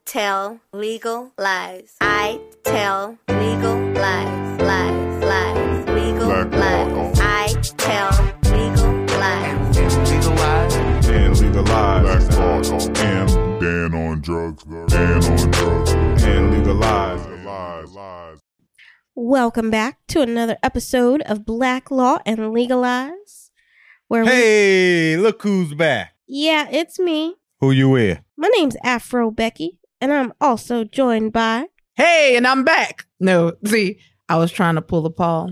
tell legal lies. I tell legal lies. Lies, lies, legal lies. I tell legal lies. Legalize and legalize. And Dan on drugs. Dan on drugs. And legalize. Welcome back to another episode of Black Law and Legalize. Where Hey, look who's back. Yeah, it's me. Who you with? My name's Afro Becky, and I'm also joined by... Hey, and I'm back. No, see, I was trying to pull a Paul.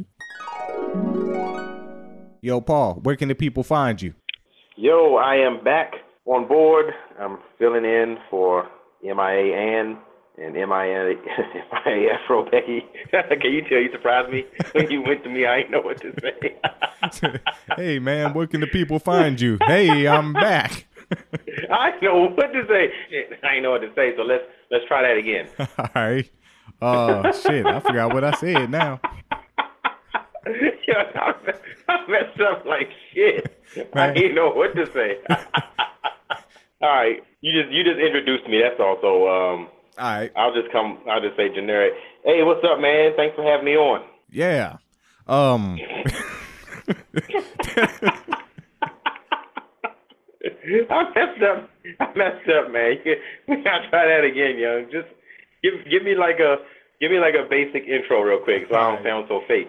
Yo, Paul, where can the people find you? Yo, I am back on board. I'm filling in for MIA Ann and MIA Afro Becky. Can you tell you surprised me when you went to me? I didn't know what to say. Hey, man, where can the people find you? Hey, I'm back. I know what to say. I ain't know what to say, so let's try that again. All right. Shit, I forgot what I said now. Yeah, I messed up like shit. Man. I didn't know what to say. All right, you just introduced me. That's all. So All right. I'll just say generic. Hey, what's up, man? Thanks for having me on. Yeah. I messed up, man. We gotta try that again, young. Just give me like a basic intro real quick, so I don't sound so fake.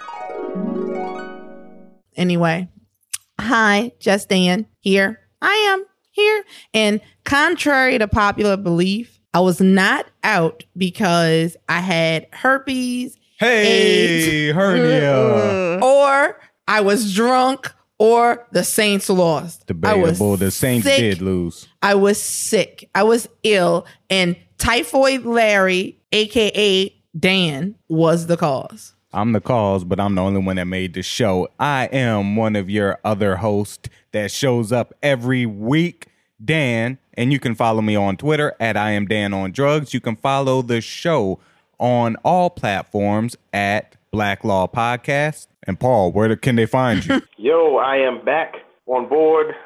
Anyway, hi, Just Dan here. I am here. And contrary to popular belief, I was not out because I had herpes, Hey, AIDS, hernia. or I was drunk, or the Saints lost. Debatable. The Saints sick. did lose. I was sick. I was ill. And Typhoid Larry, a.k.a. Dan, was the cause. I'm the cause, but I'm the only one that made the show. I am one of your other hosts that shows up every week, Dan, and you can follow me on Twitter at I am Dan on Drugs. You can follow the show on all platforms at Black Law Podcast. And Paul, where can they find you? Yo, I am back on board.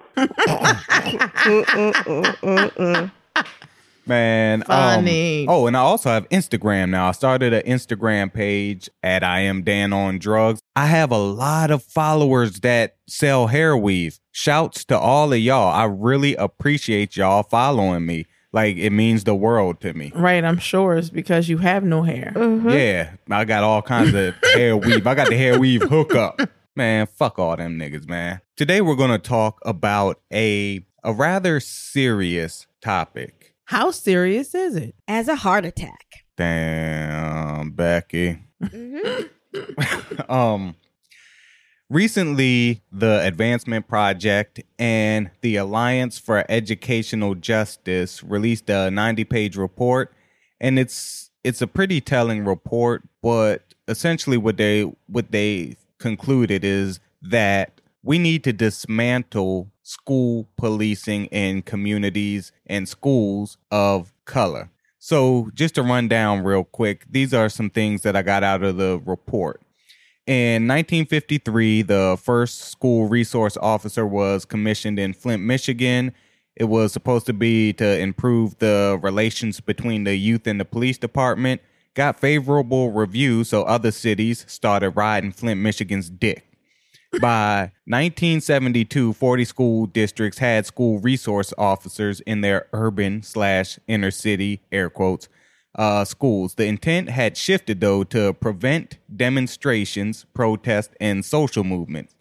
Man, Funny. And I also have Instagram now. I started an Instagram page at I am Dan on Drugs. I have a lot of followers that sell hair weave. Shouts to all of y'all. I really appreciate y'all following me. Like, it means the world to me. Right, I'm sure it's because you have no hair. Mm-hmm. Yeah, I got all kinds of hair weave. I got the hair weave hookup. Man, fuck all them niggas, man. Today we're going to talk about a rather serious topic. How serious is it? As a heart attack. Damn, Becky. Mm-hmm. Recently, the Advancement Project and the Alliance for Educational Justice released a 90-page report, and it's a pretty telling report, but essentially what they concluded is that we need to dismantle school policing in communities and schools of color. So just to run down real quick, these are some things that I got out of the report. In 1953, the first school resource officer was commissioned in Flint, Michigan. It was supposed to be to improve the relations between the youth and the police department. Got favorable reviews, so other cities started riding Flint, Michigan's dick. By 1972, 40 school districts had school resource officers in their urban/inner city, air quotes, schools. The intent had shifted, though, to prevent demonstrations, protests, and social movements.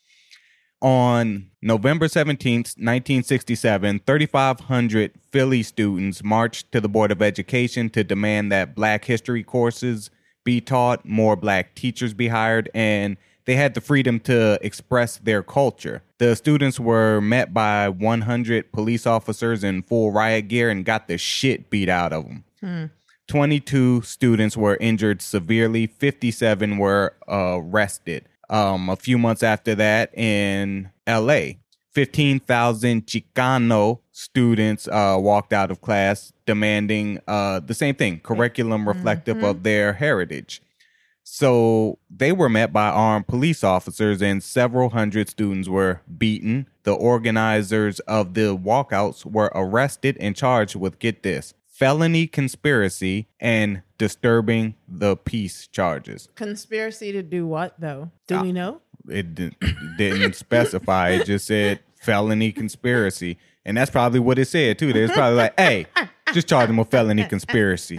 On November 17th, 1967, 3,500 Philly students marched to the Board of Education to demand that Black history courses be taught, more Black teachers be hired, and they had the freedom to express their culture. The students were met by 100 police officers in full riot gear and got the shit beat out of them. 22 students were injured severely. 57 were arrested. A few months after that in L.A., 15,000 Chicano students walked out of class demanding the same thing, curriculum reflective of their heritage. So they were met by armed police officers and several hundred students were beaten. The organizers of the walkouts were arrested and charged with, get this, felony conspiracy and disturbing the peace charges. Conspiracy to do what, though? Do we know? It didn't specify. It just said felony conspiracy. And that's probably what it said, too. It's probably like, hey, just charge him with felony conspiracy.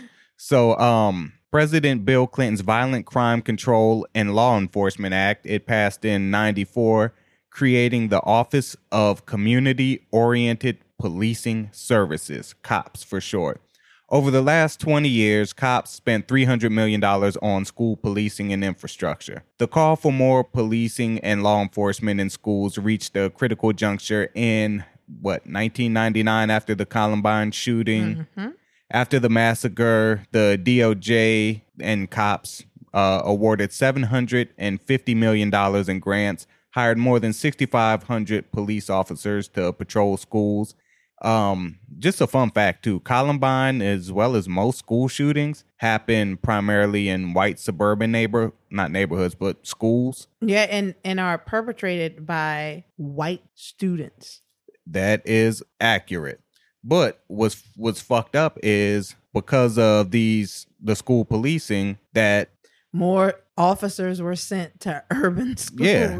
So, President Bill Clinton's Violent Crime Control and Law Enforcement Act, it passed in 94, creating the Office of Community-Oriented Policing Services, COPS for short. Over the last 20 years, COPS spent $300 million on school policing and infrastructure. The call for more policing and law enforcement in schools reached a critical juncture in, 1999 after the Columbine shooting. Mm-hmm. After the massacre, the DOJ and COPS awarded $750 million in grants, hired more than 6,500 police officers to patrol schools. Just a fun fact, too. Columbine, as well as most school shootings, happen primarily in white suburban not neighborhoods, but schools. Yeah, and are perpetrated by white students. That is accurate. But what's fucked up is because of the school policing that more officers were sent to urban schools. Yeah,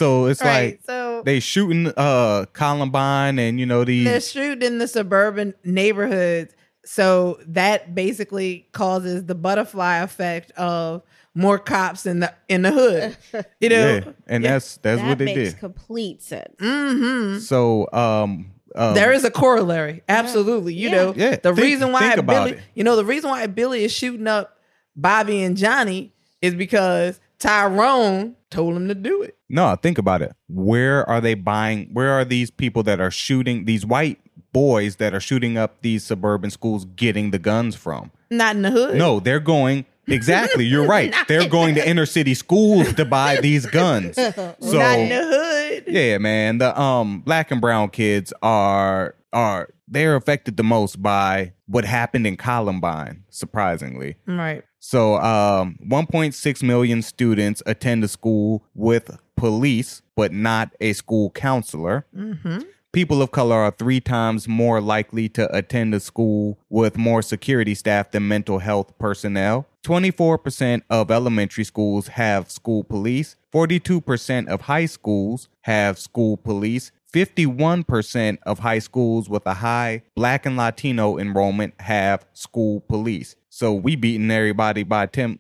they shooting Columbine and they're shooting in the suburban neighborhoods. So that basically causes the butterfly effect of more cops in the hood. Yeah, and that's what they did. That makes complete sense. Mm-hmm. So there is a corollary. Absolutely. The reason why Billy is shooting up Bobby and Johnny is because Tyrone told him to do it. No, think about it. Where are these people that are shooting, these white boys that are shooting up these suburban schools getting the guns from? Not in the hood. No, they're going. Exactly, you're right. They're going to inner city schools to buy these guns. So, not in the hood. Yeah, man. The black and brown kids they're affected the most by what happened in Columbine, surprisingly. Right. So 1.6 million students attend a school with police, but not a school counselor. Mm-hmm. People of color are 3 times more likely to attend a school with more security staff than mental health personnel. 24% of elementary schools have school police. 42% of high schools have school police. 51% of high schools with a high Black and Latino enrollment have school police. So we beating everybody by 10%,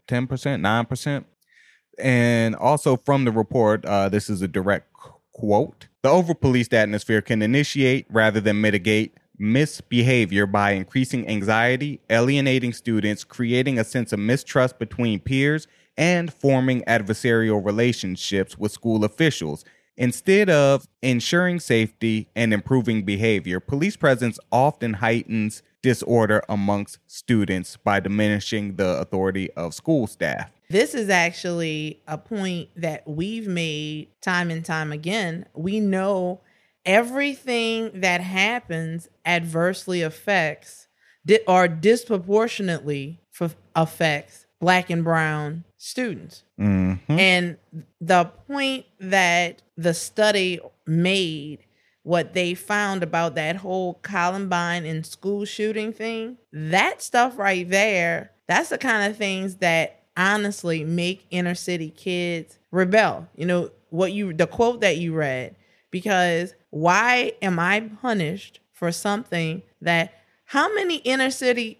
9%? And also from the report, this is a direct quote. The over-policed atmosphere can initiate rather than mitigate misbehavior by increasing anxiety, alienating students, creating a sense of mistrust between peers, and forming adversarial relationships with school officials. Instead of ensuring safety and improving behavior, police presence often heightens disorder amongst students by diminishing the authority of school staff. This is actually a point that we've made time and time again. We know everything that happens adversely affects or disproportionately affects Black and brown students. Mm-hmm. And the point that the study made, what they found about that whole Columbine and school shooting thing, that stuff right there, that's the kind of things that honestly make inner city kids rebel. The quote that you read, because why am I punished for something that how many inner city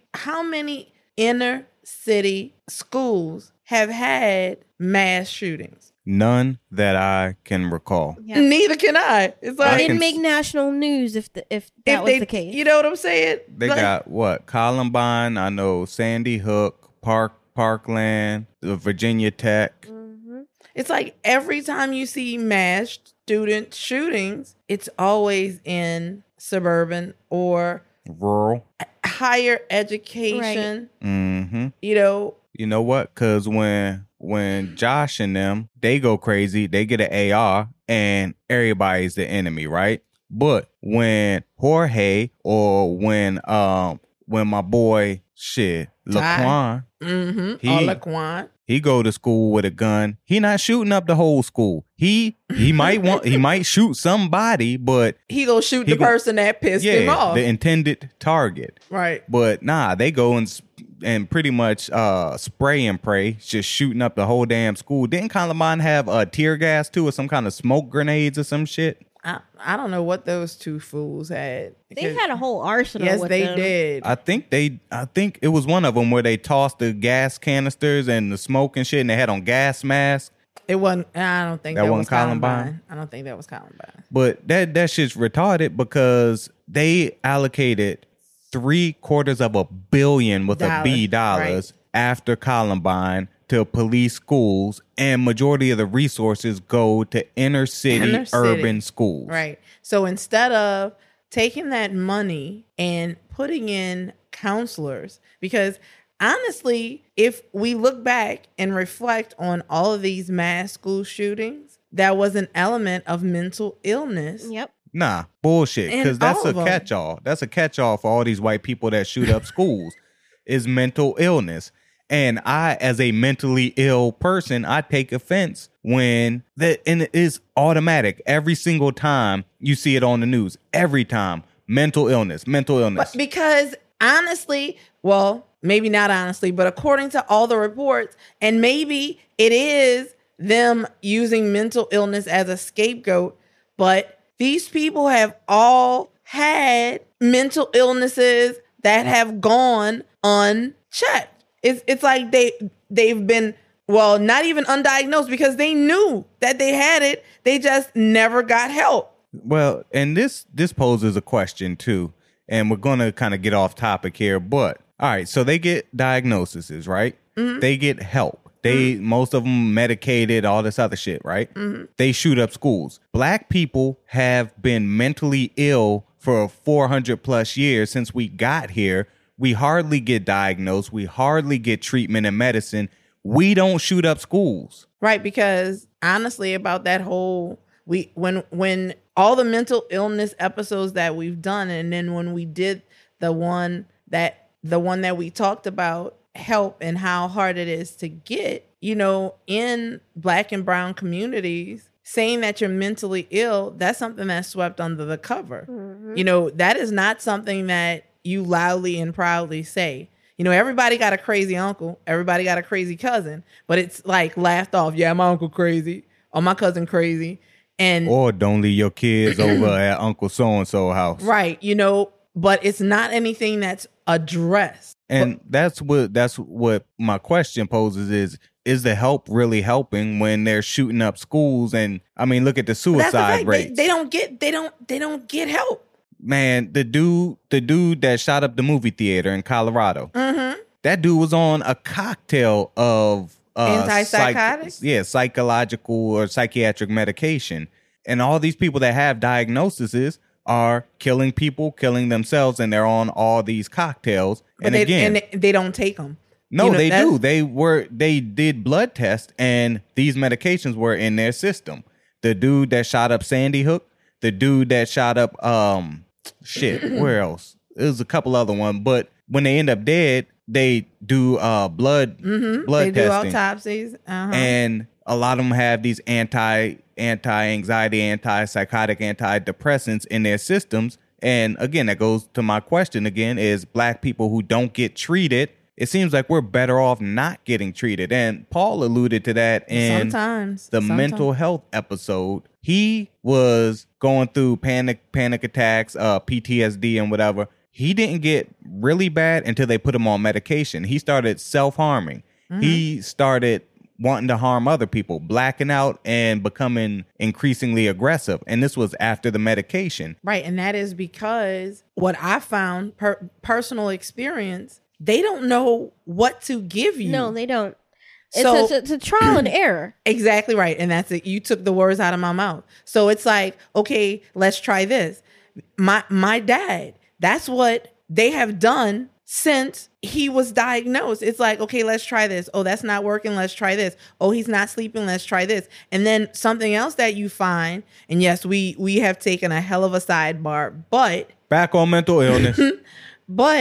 schools have had mass shootings? None that I can recall. Yeah. Neither can I. It's like it didn't make national news if that was the case. You know what I'm saying? They got what? Columbine, I know Sandy Hook, Parkland, Virginia Tech. Mm-hmm. It's like every time you see mass student shootings, it's always in suburban or rural, higher education. Right. Mm-hmm. You know what? Because when Josh and them, they go crazy, they get an AR and everybody's the enemy, right? But when Jorge or when when my boy Laquan, Laquan. he go to school with a gun. He not shooting up the whole school. He might shoot somebody, but he go shoot the person that pissed him off, the intended target. Right. But nah, they go and pretty much spray and pray, just shooting up the whole damn school. Didn't Columbine have tear gas too, or some kind of smoke grenades or some shit? I don't know what those two fools had. They had a whole arsenal. Yes, with they them. did. I think it was one of them where they tossed the gas canisters and the smoke and shit, and they had on gas masks. It wasn't. I don't think that wasn't was Columbine. I don't think that was Columbine. But that shit's retarded because they allocated $750 million with a B dollars after Columbine to police schools, and majority of the resources go to inner city urban schools. Right. So instead of taking that money and putting in counselors, because honestly, if we look back and reflect on all of these mass school shootings, that was an element of mental illness. Yep. Nah, bullshit. Because that's a them. catch-all. That's a catch-all for all these white people that shoot up schools is mental illness. And I, as a mentally ill person, I take offense when and it is automatic. Every single time you see it on the news, every time, mental illness. But because honestly, well, maybe not honestly, but according to all the reports, and maybe it is them using mental illness as a scapegoat, but these people have all had mental illnesses that have gone unchecked. It's like they've been, well, not even undiagnosed because they knew that they had it. They just never got help. Well, and this poses a question too, and we're going to kind of get off topic here, but all right, so they get diagnoses, right? Mm-hmm. They get help. Most of them medicated, all this other shit, right? Mm-hmm. They shoot up schools. Black people have been mentally ill for 400 plus years since we got here. We hardly get diagnosed. We hardly get treatment and medicine. We don't shoot up schools. Right, because honestly, about that whole, when all the mental illness episodes that we've done, and then when we did the one that we talked about, help and how hard it is to get, in Black and brown communities, saying that you're mentally ill, that's something that's swept under the cover. Mm-hmm. That is not something that you loudly and proudly say. Everybody got a crazy uncle. Everybody got a crazy cousin. But it's like laughed off. Yeah, my uncle crazy. Or my cousin crazy. Or don't leave your kids over at Uncle So-and-so house. Right. But it's not anything that's addressed. And that's what my question poses is the help really helping when they're shooting up schools? And I mean, look at the suicide rates. They don't get help. Man, the dude that shot up the movie theater in Colorado, mm-hmm. that dude was on a cocktail of antipsychotics, psychological or psychiatric medication, and all these people that have diagnoses are killing people, killing themselves, and they're on all these cocktails. But they don't take them. No, they do. They did blood tests, and these medications were in their system. The dude that shot up Sandy Hook, the dude that shot up where else? There's a couple other ones, but when they end up dead, they do blood testing. They do autopsies. Uh-huh. And a lot of them have these anti-anxiety, anti-psychotic, antidepressants in their systems. And again, that goes to my question again, is Black people who don't get treated, it seems like we're better off not getting treated. And Paul alluded to that in the mental health episode. He was going through panic attacks, PTSD and whatever. He didn't get really bad until they put him on medication. He started self-harming. Mm-hmm. He started wanting to harm other people, blacking out and becoming increasingly aggressive. And this was after the medication. Right. And that is because what I found, personal experience, they don't know what to give you. No, they don't. It's a trial and error. Exactly right. And that's it. You took the words out of my mouth. So it's like, okay, let's try this. My dad, that's what they have done since he was diagnosed. It's like, okay, let's try this. Oh, that's not working. Let's try this. Oh, he's not sleeping. Let's try this. And then something else that you find, and yes, we have taken a hell of a sidebar, but back on mental illness. But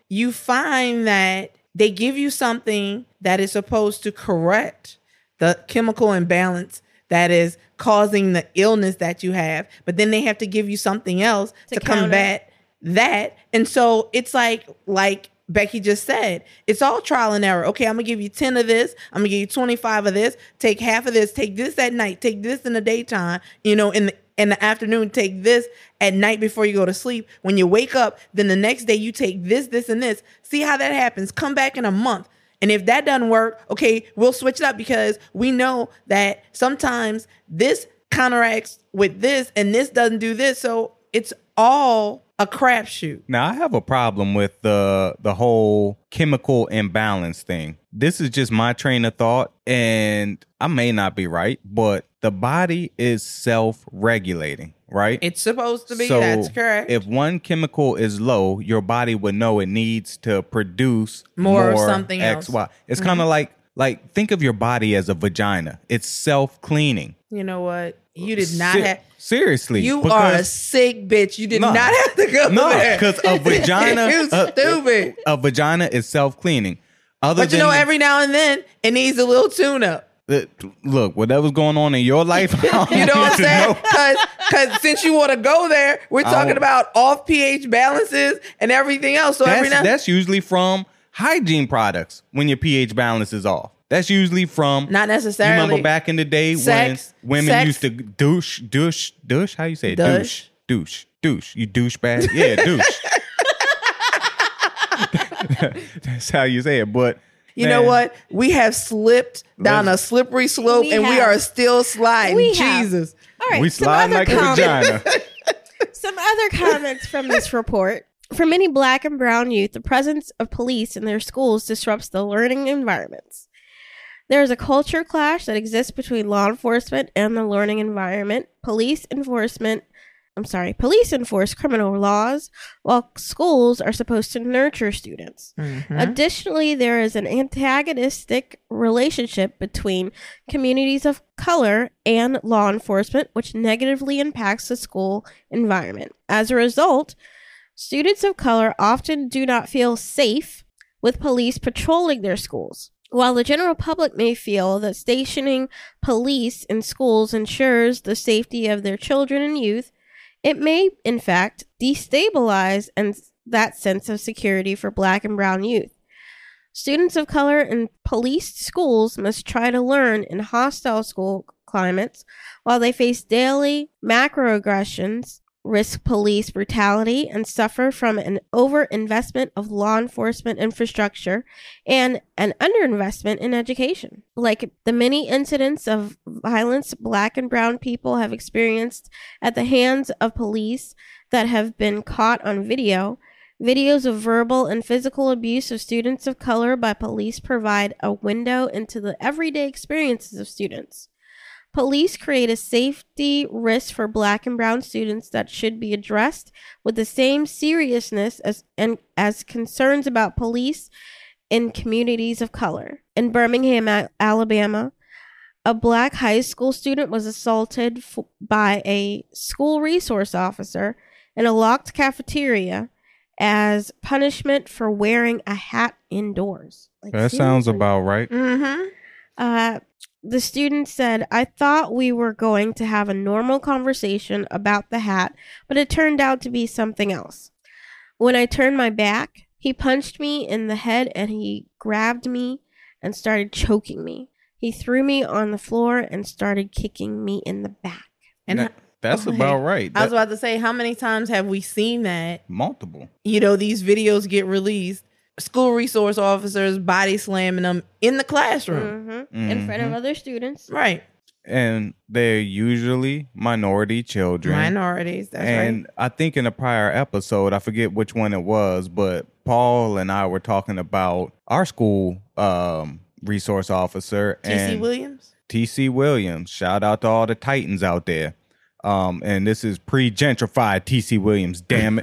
you find that they give you something that is supposed to correct the chemical imbalance that is causing the illness that you have, but then they have to give you something else to combat that. And so it's like Becky just said, it's all trial and error. Okay, I'm gonna give you 10 of this. I'm gonna give you 25 of this. Take half of this. Take this at night. Take this in the daytime. In the afternoon, take this at night before you go to sleep. When you wake up, then the next day you take this, this, and this. See how that happens. Come back in a month. And if that doesn't work, okay, we'll switch it up because we know that sometimes this counteracts with this and this doesn't do this. So it's all a crapshoot. Now, I have a problem with the whole chemical imbalance thing. This is just my train of thought, and I may not be right, but the body is self-regulating, right? It's supposed to be. So that's correct. If one chemical is low, your body would know it needs to produce more of something X, else. Y. It's kind of like think of your body as a vagina. It's self-cleaning. You know what? You did not have... Seriously. You are a sick bitch. You did not have to go there. Because a vagina... You stupid. A vagina is self-cleaning. But every now and then, it needs a little tune-up. Look, whatever's going on in your life, you know what I'm saying? Because since you want to go there, we're talking about off pH balances and everything else. So that's usually from hygiene products when your pH balance is off. That's usually from... Not necessarily. You remember back in the day when women used to douche? How you say it? Douche. You douchebag? Yeah, douche. That's how you say it. But you know what? We have slipped down a slippery slope we are still sliding. Jesus. All right. We slide like a vagina. Some other comments from this report. For many Black and brown youth, the presence of police in their schools disrupts the learning environments. There is a culture clash that exists between law enforcement and the learning environment. Police enforce criminal laws, while schools are supposed to nurture students. Mm-hmm. Additionally, there is an antagonistic relationship between communities of color and law enforcement, which negatively impacts the school environment. As a result, students of color often do not feel safe with police patrolling their schools. While the general public may feel that stationing police in schools ensures the safety of their children and youth, it may, in fact, destabilize that sense of security for Black and brown youth. Students of color in policed schools must try to learn in hostile school climates while they face daily macroaggressions, risk police brutality, and suffer from an overinvestment of law enforcement infrastructure and an underinvestment in education. Like the many incidents of violence Black and brown people have experienced at the hands of police that have been caught on videos of verbal and physical abuse of students of color by police provide a window into the everyday experiences of students. Police create a safety risk for Black and brown students that should be addressed with the same seriousness as concerns about police in communities of color. In Birmingham, Alabama, a Black high school student was assaulted by a school resource officer in a locked cafeteria as punishment for wearing a hat indoors. That sounds about right. Mm-hmm. The student said, "I thought we were going to have a normal conversation about the hat, but it turned out to be something else. When I turned my back, he punched me in the head and he grabbed me and started choking me. He threw me on the floor and started kicking me in the back." And that's about right. I was about to say, how many times have we seen that? Multiple. These videos get released. School resource officers body slamming them in the classroom. In front of other students. Right. And they're usually minority children. Minorities, that's and right. I think in a prior episode, I forget which one it was, but Paul and I were talking about our school resource officer. T.C. Williams? T.C. Williams. Shout out to all the Titans out there. And this is pre-gentrified T.C. Williams, damn it.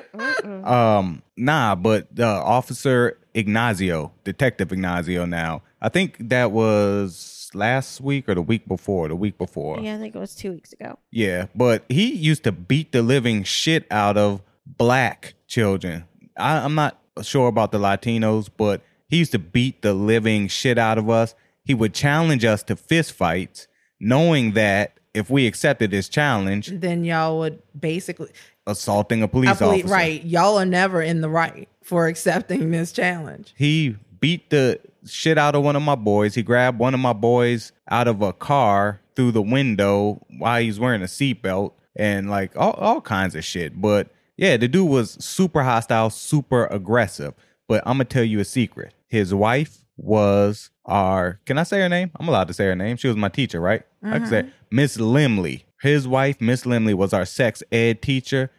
But Officer Ignacio, Detective Ignacio now. I think that was last week or the week before. Yeah, I think it was 2 weeks ago. Yeah, but he used to beat the living shit out of Black children. I'm not sure about the Latinos, but he used to beat the living shit out of us. He would challenge us to fist fights, knowing that if we accepted his challenge, then y'all would basically assaulting a police officer. Right. Y'all are never in the right for accepting this challenge. He beat the shit out of one of my boys. He grabbed one of my boys out of a car through the window while he's wearing a seatbelt and like all kinds of shit. But yeah, the dude was super hostile, super aggressive. But I'm going to tell you a secret. His wife was can I say her name? I'm allowed to say her name. She was my teacher, right? I can say Miss Limley. His wife, Miss Limley, was our sex ed teacher.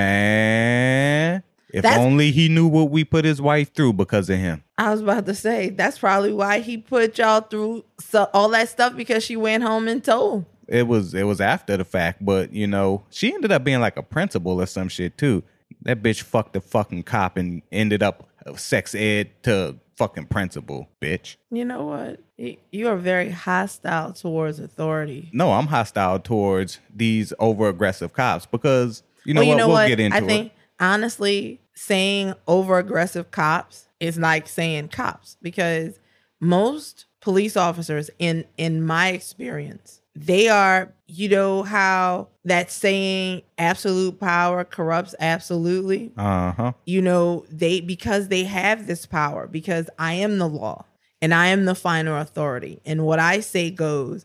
Man, if only he knew what we put his wife through because of him. I was about to say, that's probably why he put y'all through all that stuff, because she went home and told. It was after the fact, but, you know, she ended up being like a principal or some shit, too. That bitch fucked the fucking cop and ended up sex ed to fucking principal, bitch. You know what? You are very hostile towards authority. No, I'm hostile towards these over-aggressive cops because, we'll get into it. I think, honestly, saying over-aggressive cops is like saying cops, because most police officers, in my experience, they are, you know how that saying absolute power corrupts absolutely? Uh-huh. You know, because they have this power, because I am the law and I am the final authority and what I say goes.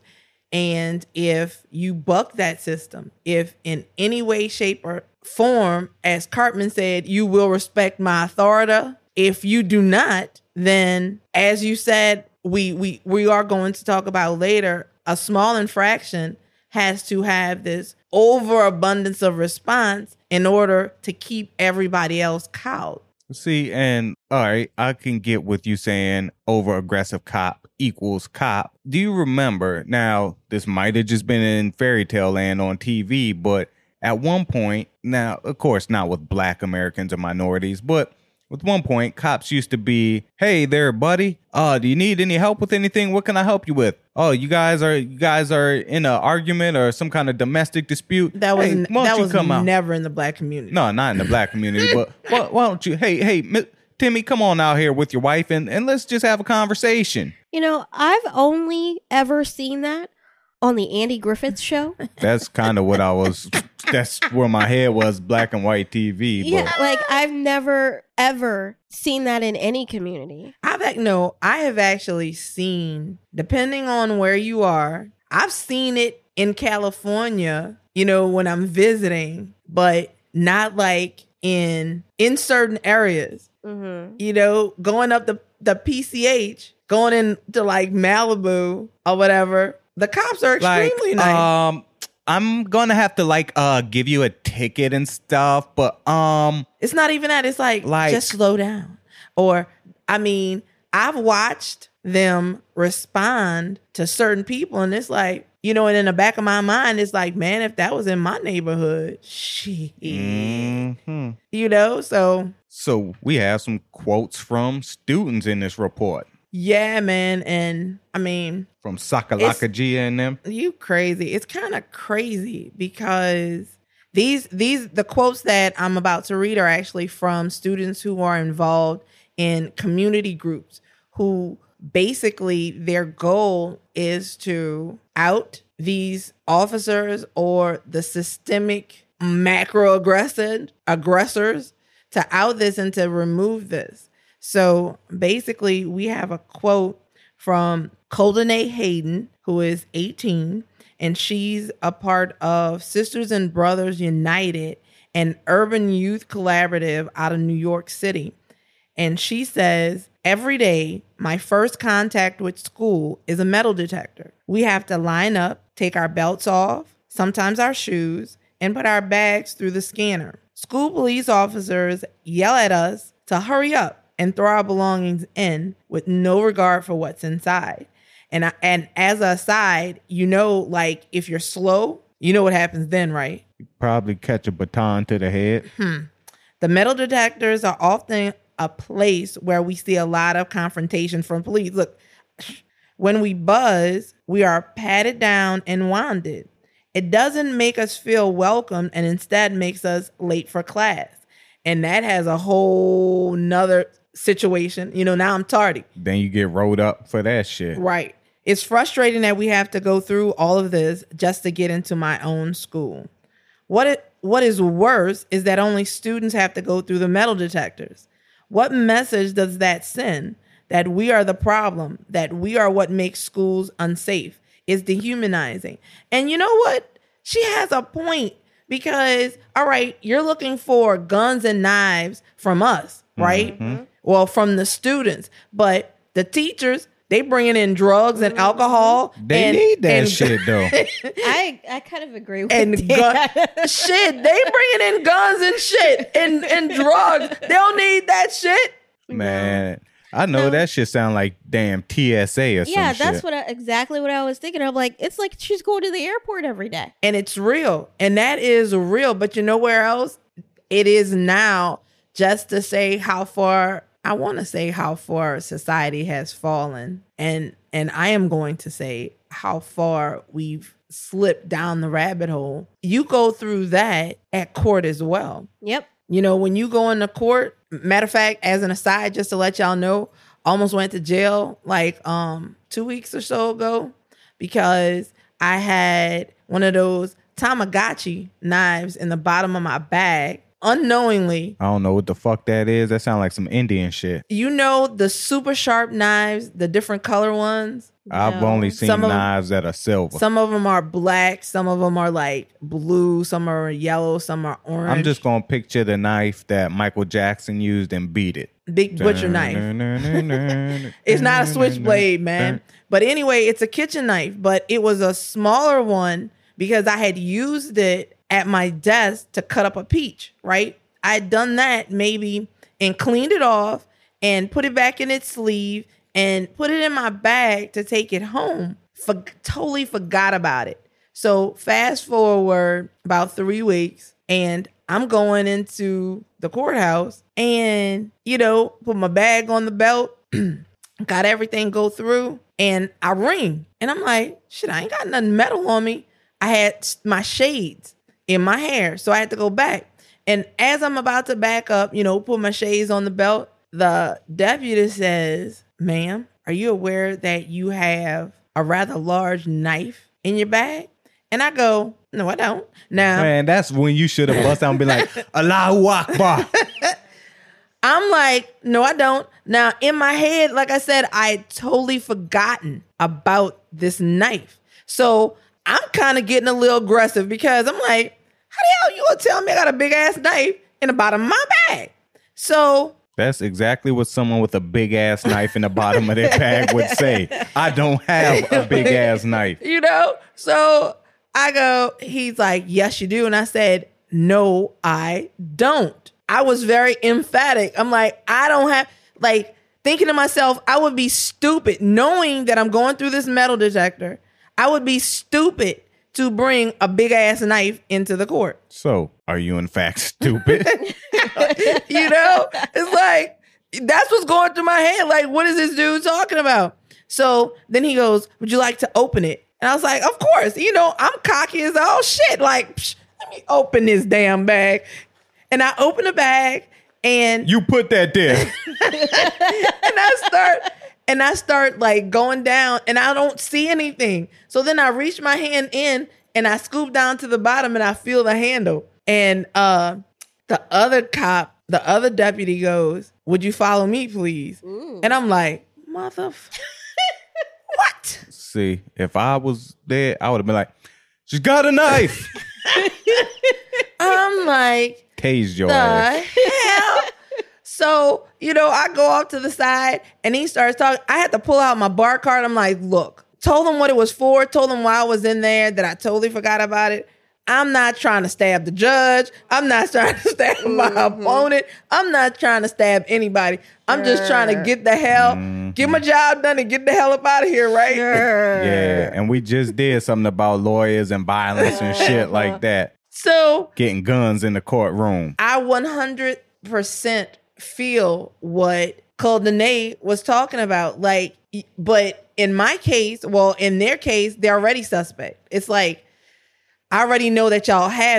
And if you buck that system, if in any way, shape, or form, as Cartman said, you will respect my authority. If you do not, then as you said, we are going to talk about later, a small infraction has to have this overabundance of response in order to keep everybody else cowed. See, and all right, I can get with you saying over aggressive cop equals cop. Do you remember? Now, this might have just been in fairy tale land on TV, but at one point, now, of course, not with black Americans or minorities, but at one point, cops used to be, hey there, buddy. Do you need any help with anything? What can I help you with? Oh, you guys are in an argument or some kind of domestic dispute. That was never in the black community. No, not in the black community. But why don't you? Hey, Timmy, come on out here with your wife and let's just have a conversation. You know, I've only ever seen that on the Andy Griffith Show. That's kind of what that's where my head was, black and white TV. Yeah, like I've never ever seen that in any community. I have actually seen, depending on where you are, I've seen it in California, when I'm visiting, but not like in certain areas. Mm-hmm. Going up the PCH, going into like Malibu or whatever. The cops are extremely nice. I'm gonna have to give you a ticket and stuff, but it's not even that. It's like just slow down. Or I've watched them respond to certain people, and it's like, and in the back of my mind, it's like, man, if that was in my neighborhood, shit. Mm-hmm. So we have some quotes from students in this report. Yeah, man. And from Sakalaka Gia and them. You crazy. It's kind of crazy because the quotes that I'm about to read are actually from students who are involved in community groups who basically their goal is to out these officers or the systemic macro aggressors, to out this and to remove this. So basically, we have a quote from Coldene Hayden, who is 18, and she's a part of Sisters and Brothers United, an urban youth collaborative out of New York City. And she says, every day, my first contact with school is a metal detector. We have to line up, take our belts off, sometimes our shoes, and put our bags through the scanner. School police officers yell at us to hurry up and throw our belongings in with no regard for what's inside. And as a aside, if you're slow, you know what happens then, right? You probably catch a baton to the head. The metal detectors are often a place where we see a lot of confrontation from police. Look, when we buzz, we are patted down and wanded. It doesn't make us feel welcome and instead makes us late for class. And that has a whole nother situation. Now I'm tardy. Then you get rolled up for that shit. Right. It's frustrating that we have to go through all of this just to get into my own school. What is worse is that only students have to go through the metal detectors. What message does that send? That we are the problem, that we are what makes schools unsafe. It's dehumanizing. And you know what? She has a point because, all right, you're looking for guns and knives from us, right? Mm-hmm. Well, from the students, but the teachers, they bringing in drugs and alcohol. They need that shit though. I kind of agree with that. Shit, they bringing in guns and shit and drugs. They don't need that shit. Man, I know that shit sound like damn TSA or some shit. Yeah, that's exactly what I was thinking of. Like, it's like she's going to the airport every day. And it's real. And that is real. But you know where else? It is now, just to say how far... I want to say how far society has fallen, and I am going to say how far we've slipped down the rabbit hole. You go through that at court as well. Yep. When you go into court, matter of fact, as an aside, just to let y'all know, almost went to jail like 2 weeks or so ago because I had one of those Tamagotchi knives in the bottom of my bag. Unknowingly. I don't know what the fuck that is. That sounds like some Indian shit. The super sharp knives, the different color ones? I've only seen knives that are silver. Some of them are black. Some of them are like blue. Some are yellow. Some are orange. I'm just going to picture the knife that Michael Jackson used and beat it. Big butcher knife. It's not a switchblade, man. But anyway, it's a kitchen knife. But it was a smaller one because I had used it at my desk to cut up a peach, right? I'd done that maybe and cleaned it off and put it back in its sleeve and put it in my bag to take it home. Totally forgot about it. So fast forward about 3 weeks and I'm going into the courthouse and, put my bag on the belt, got everything go through and I ring and I'm like, shit, I ain't got nothing metal on me. I had my shades in my hair. So I had to go back. And as I'm about to back up, put my shades on the belt, the deputy says, ma'am, are you aware that you have a rather large knife in your bag? And I go, no, I don't. Now, man, that's when you should have bust out and be like, Allahu Akbar. I'm like, no, I don't. Now, in my head, like I said, I had totally forgotten about this knife. So I'm kind of getting a little aggressive because I'm like, how the hell you gonna tell me I got a big ass knife in the bottom of my bag? So that's exactly what someone with a big ass knife in the bottom of their bag would say. I don't have a big ass knife. So I go, he's like, yes, you do. And I said, no, I don't. I was very emphatic. I'm like, I don't have, thinking to myself, I would be stupid knowing that I'm going through this metal detector. I would be stupid to bring a big ass knife into the court. So, are you in fact stupid? It's like, that's what's going through my head. Like, what is this dude talking about? So then he goes, would you like to open it? And I was like, of course. I'm cocky as all shit. Like, let me open this damn bag. And I open the bag and... You put that there. And I start like going down and I don't see anything. So then I reach my hand in and I scoop down to the bottom and I feel the handle. And the other deputy goes, would you follow me, please? Ooh. And I'm like, what? See, if I was there, I would have been like, she's got a knife. I'm like, tased your ass. Hell? So, I go off to the side and he starts talking. I had to pull out my bar card. I'm like, look, told him what it was for, told him why I was in there, that I totally forgot about it. I'm not trying to stab the judge. I'm not trying to stab my opponent. I'm not trying to stab anybody. I'm just trying to get the hell, get my job done and get the hell up out of here, right? Yeah, and we just did something about lawyers and violence and shit like that. So, getting guns in the courtroom. I 100% feel what Danae was talking about. But in my case, in their case, they're already suspect. It's like, I already know that y'all have it.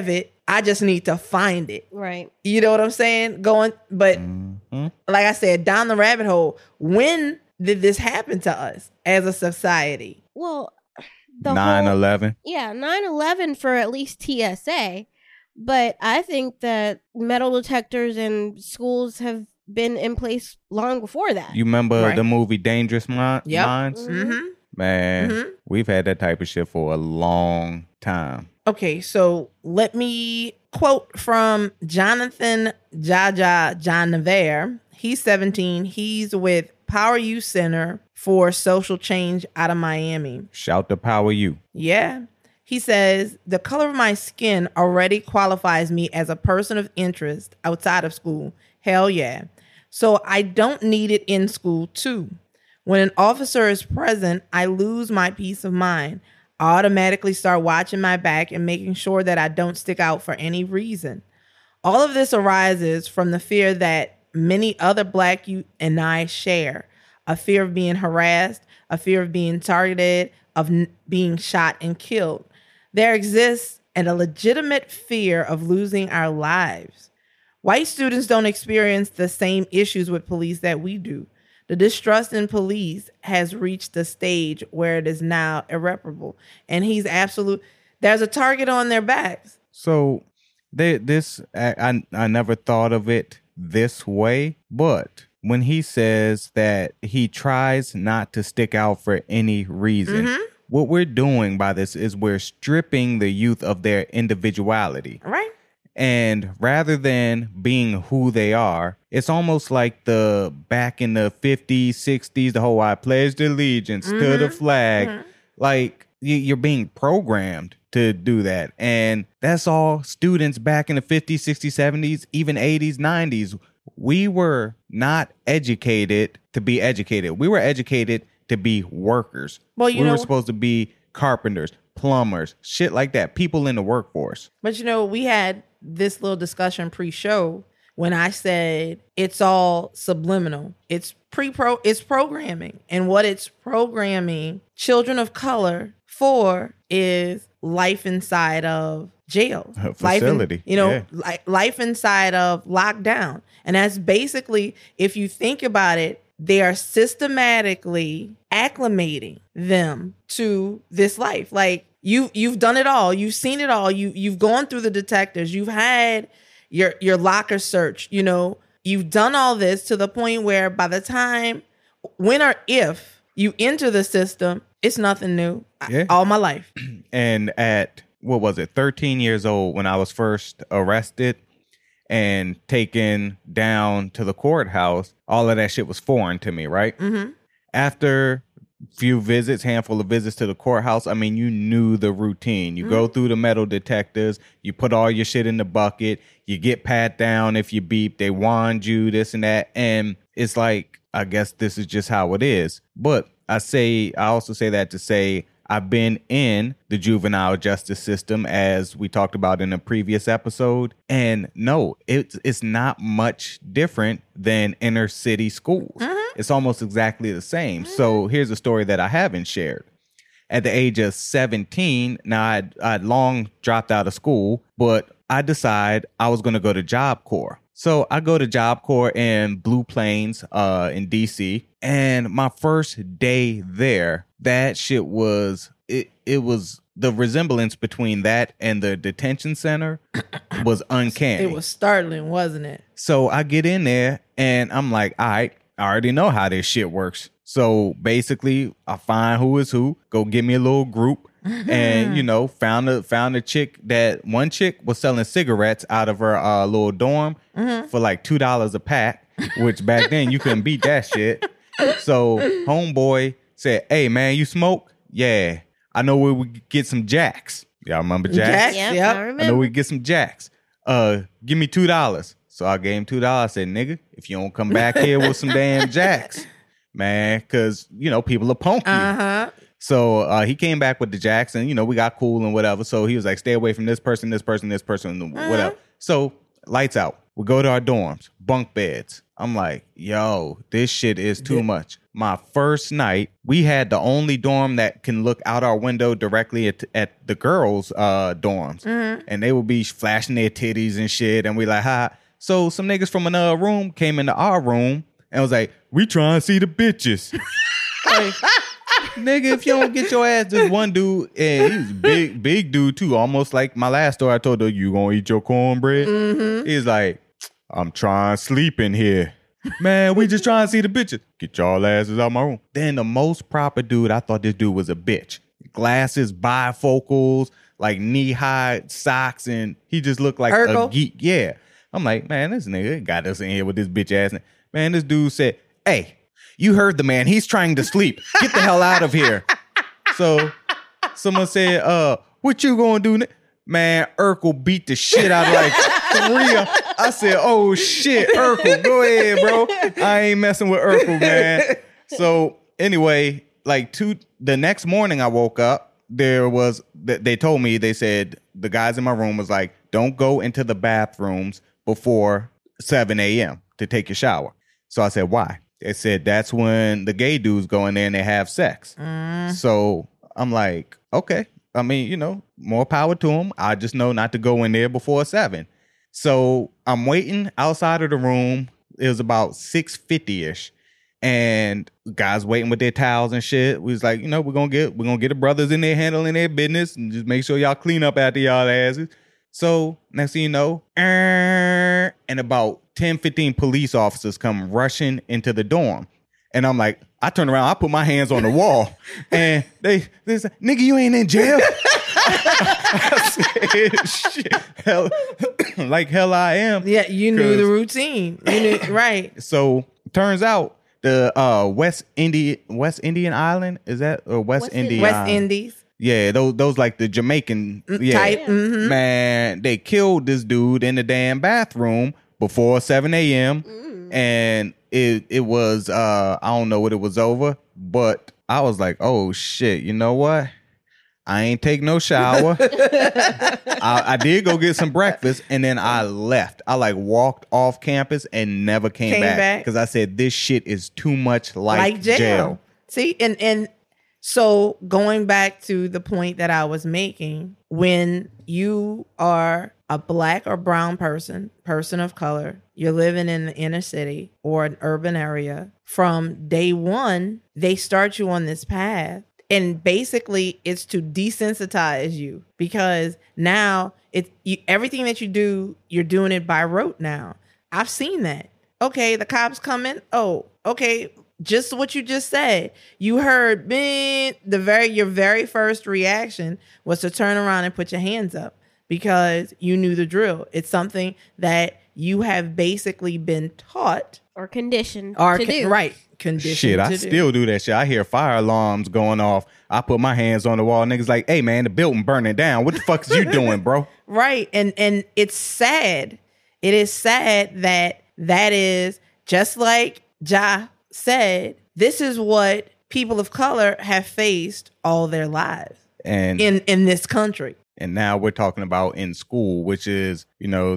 I just need to find it. Right. You know what I'm saying? But like I said, down the rabbit hole, when did this happen to us as a society? Well, 9/11. Yeah, 9/11 for at least TSA. But I think that metal detectors in schools have been in place long before that. You remember the movie Dangerous Minds? Mm-hmm. Man, we've had that type of shit for a long time. Okay, so let me quote from Jonathan Jaja Janaver. He's 17. He's with Power Youth Center for Social Change out of Miami. Shout to Power You. Yeah. He says, the color of my skin already qualifies me as a person of interest outside of school. Hell yeah. So I don't need it in school too. When an officer is present, I lose my peace of mind. I automatically start watching my back and making sure that I don't stick out for any reason. All of this arises from the fear that many other Black youth and I share. A fear of being harassed, a fear of being targeted, of being shot and killed. There exists a legitimate fear of losing our lives. White students don't experience the same issues with police that we do. The distrust in police has reached the stage where it is now irreparable. And there's a target on their backs. So I never thought of it this way, but when he says that he tries not to stick out for any reason, what we're doing by this is we're stripping the youth of their individuality. Right. And rather than being who they are, it's almost like the back in the 50s, 60s, the whole I pledged allegiance to the flag. Like you're being programmed to do that. And that's all students back in the 50s, 60s, 70s, even 80s, 90s. We were not educated to be educated. We were educated to be workers. Well, we were supposed to be carpenters, plumbers, shit like that, people in the workforce. But we had this little discussion pre-show when I said it's all subliminal. It's programming. And what it's programming children of color for is life inside of jail. A facility. Life inside of lockdown. And that's basically, if you think about it, they are systematically acclimating them to this life. Like you've done it all. You've seen it all. You've gone through the detectors. You've had your locker search. You've done all this to the point where by the time, when or if you enter the system, it's nothing new. Yeah. All my life. And at 13 years old when I was first arrested and taken down to the courthouse, all of that shit was foreign to me, right? Mm-hmm. After handful of visits to the courthouse, I mean, you knew the routine. You go through the metal detectors, you put all your shit in the bucket, you get pat down if you beep, they wand you, this and that. And it's like, I guess this is just how it is. But I also say that to say, I've been in the juvenile justice system, as we talked about in a previous episode. And no, it's not much different than inner city schools. It's almost exactly the same. So here's a story that I haven't shared. At the age of 17, now I'd long dropped out of school, but I decided I was going to go to Job Corps. So I go to Job Corps in Blue Plains in DC. And my first day there, that shit was, it was the resemblance between that and the detention center was uncanny. It was startling, wasn't it? So I get in there and I'm like, all right, I already know how this shit works. So basically I find who is who, go get me a little group. And, found a chick one chick was selling cigarettes out of her little dorm for like $2 a pack, which back then you couldn't beat that shit. So homeboy said, hey man, you smoke? Yeah. I know where we could get some jacks. Y'all remember jacks? Yep. I know we could get some jacks. Give me $2. So I gave him $2. I said, nigga, if you don't come back here with some damn jacks, man, because, people will punk you. So he came back with the jacks and, we got cool and whatever. So he was like, stay away from this person, whatever. So lights out. We go to our dorms, bunk beds. I'm like, yo, this shit is too much. My first night, we had the only dorm that can look out our window directly at the girls' dorms. Mm-hmm. And they would be flashing their titties and shit. And we like, ha. So some niggas from another room came into our room and was like, we trying to see the bitches. Like, nigga, if you don't get your ass, this one dude, and he was big dude too, almost like my last story I told her, you gonna eat your cornbread? Mm-hmm. He's like, I'm trying to sleep in here. Man, we just trying to see the bitches. Get y'all asses out my room. Then the most proper dude, I thought this dude was a bitch. Glasses, bifocals, like knee-high socks, and he just looked like a geek. Yeah. I'm like, man, this nigga got us in here with this bitch ass. Man, this dude said, hey, you heard the man. He's trying to sleep. Get the hell out of here. So someone said, what you gonna do? Man, Urkel beat the shit out of like 3. I said, oh shit, Urkel, go ahead, bro. I ain't messing with Urkel, man. So anyway, like the next morning I woke up, they told me, they said, the guys in my room was like, don't go into the bathrooms before 7 a.m. to take your shower. So I said, why? They said, that's when the gay dudes go in there and they have sex. So I'm like, okay. I mean, you know, more power to them. I just know not to go in there before 7. So I'm waiting outside of the room. It was about 6:50-ish. And guys waiting with their towels and shit. We was like, you know, we're gonna get the brothers in there handling their business and just make sure y'all clean up after y'all asses. So next thing you know, and about 10-15 police officers come rushing into the dorm. And I'm like, I turn around, I put my hands on the wall, and they say, nigga, you ain't in jail. I said, shit, hell, like hell I am. Yeah, you knew the routine. You knew, right. So turns out the West Indian Island, is that, or West Indian? West Indies. Yeah, those like the Jamaican type. Mm-hmm. Man, they killed this dude in the damn bathroom before 7 a.m. And it was I don't know what it was over, but I was like, oh shit, you know what? I ain't take no shower. I did go get some breakfast, and then I left. I like walked off campus and never came back because I said this shit is too much like jail. See, and so going back to the point that I was making, when you are a black or brown person of color, you're living in the inner city or an urban area, from day one, they start you on this path. And basically, it's to desensitize you, because now everything that you do, you're doing it by rote now. I've seen that. Okay, the cops come in. Oh, okay. Just what you just said. You heard, man, your very first reaction was to turn around and put your hands up, because you knew the drill. It's something that you have basically been taught or conditioned to do. Right. Conditioned shit, I still do that shit. I hear fire alarms going off. I put my hands on the wall. Niggas like, hey man, the building burning down. What the fuck is you doing, bro? Right. And it's sad. It is sad that is, just like Ja said, this is what people of color have faced all their lives and in this country. And now we're talking about in school, which is, you know,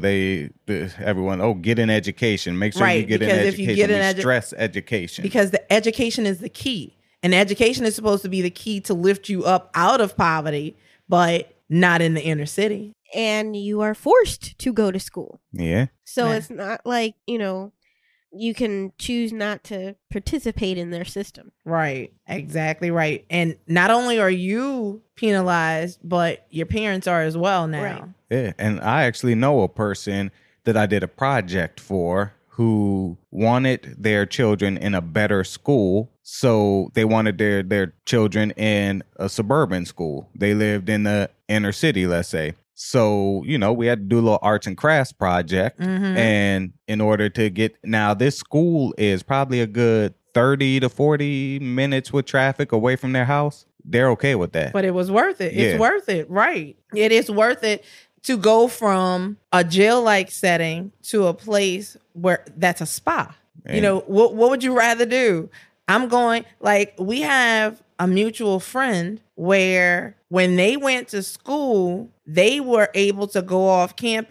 everyone, get an education. Make sure you get an education. If you get stress education. Because the education is the key. And education is supposed to be the key to lift you up out of poverty, but not in the inner city. And you are forced to go to school. Yeah. So it's not like, you know, you can choose not to participate in their system. Right. Exactly right. And not only are you penalized, but your parents are as well now. Right. Yeah. And I actually know a person that I did a project for who wanted their children in a better school. So they wanted their children in a suburban school. They lived in the inner city, let's say. So, you know, we had to do a little arts and crafts project. Mm-hmm. And in order to get, now this school is probably a good 30 to 40 minutes with traffic away from their house. They're okay with that. But it was worth it. It's worth it. Right. It is worth it to go from a jail-like setting to a place where that's a spa. And, you know, what would you rather do? I'm going, like, we have a mutual friend where when they went to school, they were able to go off campus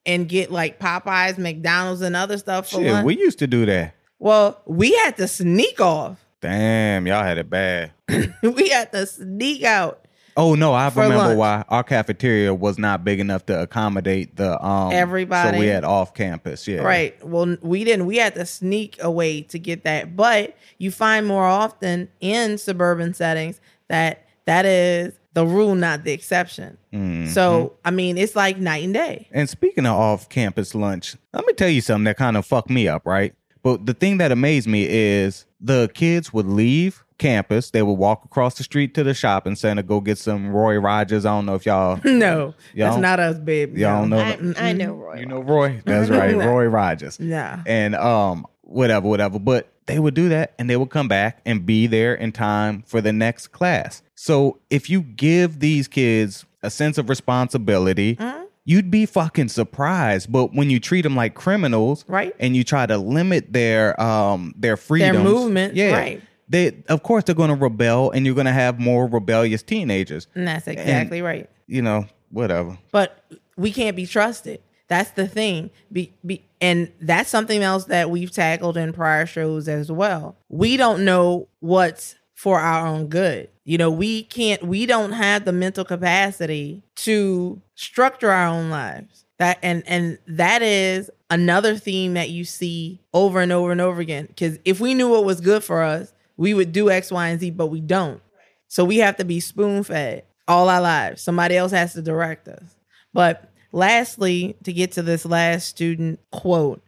and get like Popeyes, McDonald's, and other stuff for Shit, lunch. we used to do that. Well, we had to sneak off. Damn, y'all had it bad. We had to sneak out. Oh no, I For remember lunch. why our cafeteria was not big enough to accommodate the Everybody. So we had off campus, yeah. Right. Well, we didn't. We had to sneak away to get that. But you find more often in suburban settings that is the rule, not the exception. So, I mean, it's like night and day. And speaking of off campus lunch, let me tell you something that kind of fucked me up, right? But the thing that amazed me is the kids would leave campus. They would walk across the street to the shopping center, go get some Roy Rogers. I don't know if y'all... No, that's Y'all- not us, babe. Y'all No. know... I know Roy. You know Roy? That's right, No. Roy Rogers. Yeah. And whatever. But they would do that and they would come back and be there in time for the next class. So if you give these kids a sense of responsibility, you'd be fucking surprised. But when you treat them like criminals, Right. and you try to limit their freedoms, movement, yeah, right. of course they're going to rebel, and you're going to have more rebellious teenagers. And that's exactly right. You know, whatever. But we can't be trusted. That's the thing. And that's something else that we've tackled in prior shows as well. We don't know what's for our own good. You know, we don't have the mental capacity to structure our own lives. That and that is another theme that you see over and over and over again. Because if we knew what was good for us, we would do X, Y, and Z, but we don't. So we have to be spoon-fed all our lives. Somebody else has to direct us. But lastly, to get to this last student quote,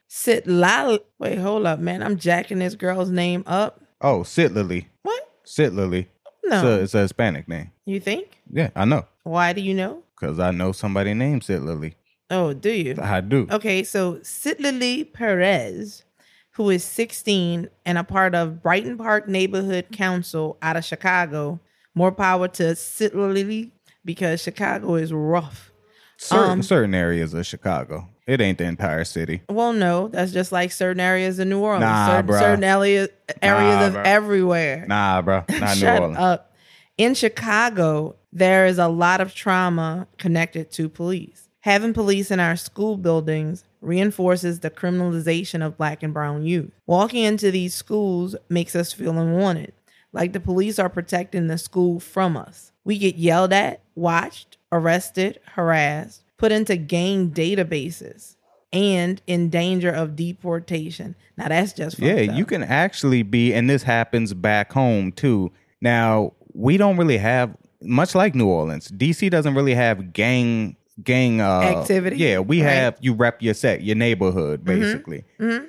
wait, hold up, man. I'm jacking this girl's name up. Oh, Sitlily. What? Sitlily. No. It's a Hispanic name. You think? Yeah, I know. Why do you know? Because I know somebody named Sitlily. Oh, do you? I do. Okay, so Sitlily Perez, who is 16 and a part of Brighton Park Neighborhood Council out of Chicago. More power to Sitlily because Chicago is rough. Certain areas of Chicago. It ain't the entire city. Well, no, that's just like certain areas of New Orleans. Nah, bruh. Certain areas of bruh. everywhere. Nah, bro. Not New Shut Orleans. up. In Chicago, there is a lot of trauma connected to police. Having police in our school buildings reinforces the criminalization of Black and brown youth. Walking into these schools makes us feel unwanted, like the police are protecting the school from us. We get yelled at, watched, arrested, harassed, put into gang databases, and in danger of deportation. Now that's just fucked up. You can actually be, and this happens back home too. Now, we don't really have, much like New Orleans, DC doesn't really have gang activity. Yeah, we Right. have, you rep your set, your neighborhood, basically.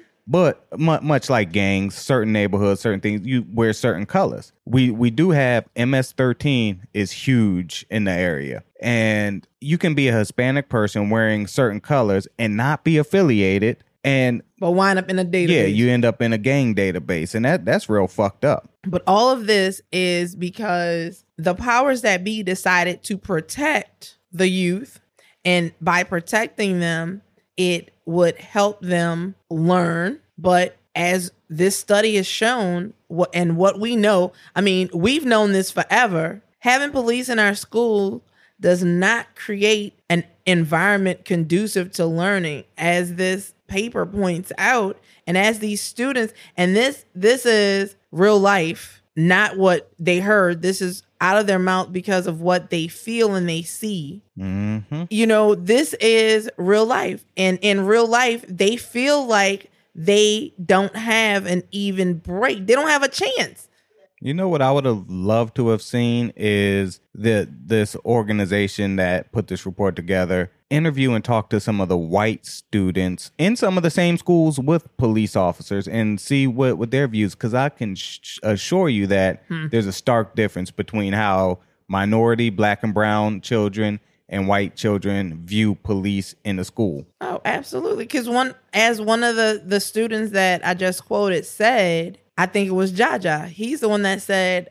But much like gangs, certain neighborhoods, certain things, you wear certain colors. We do have MS-13 is huge in the area. And you can be a Hispanic person wearing certain colors and not be affiliated. And But wind up in a database. yeah, you end up in a gang database. And that's real fucked up. But all of this is because the powers that be decided to protect the youth. And by protecting them, it would help them learn. But as this study has shown, what we know, I mean, we've known this forever. Having police in our school does not create an environment conducive to learning, as this paper points out. And as these students, and this is real life, not what they heard. This is out of their mouth because of what they feel and they see. Mm-hmm. You know, this is real life. And in real life, they feel like they don't have an even break. They don't have a chance. You know what I would have loved to have seen is this organization that put this report together interview and talk to some of the white students in some of the same schools with police officers and see what their views, because I can assure you that there's a stark difference between how minority, Black and brown children and white children view police in the school. Oh, absolutely. Because one of the students that I just quoted said, I think it was Jaja. He's the one that said,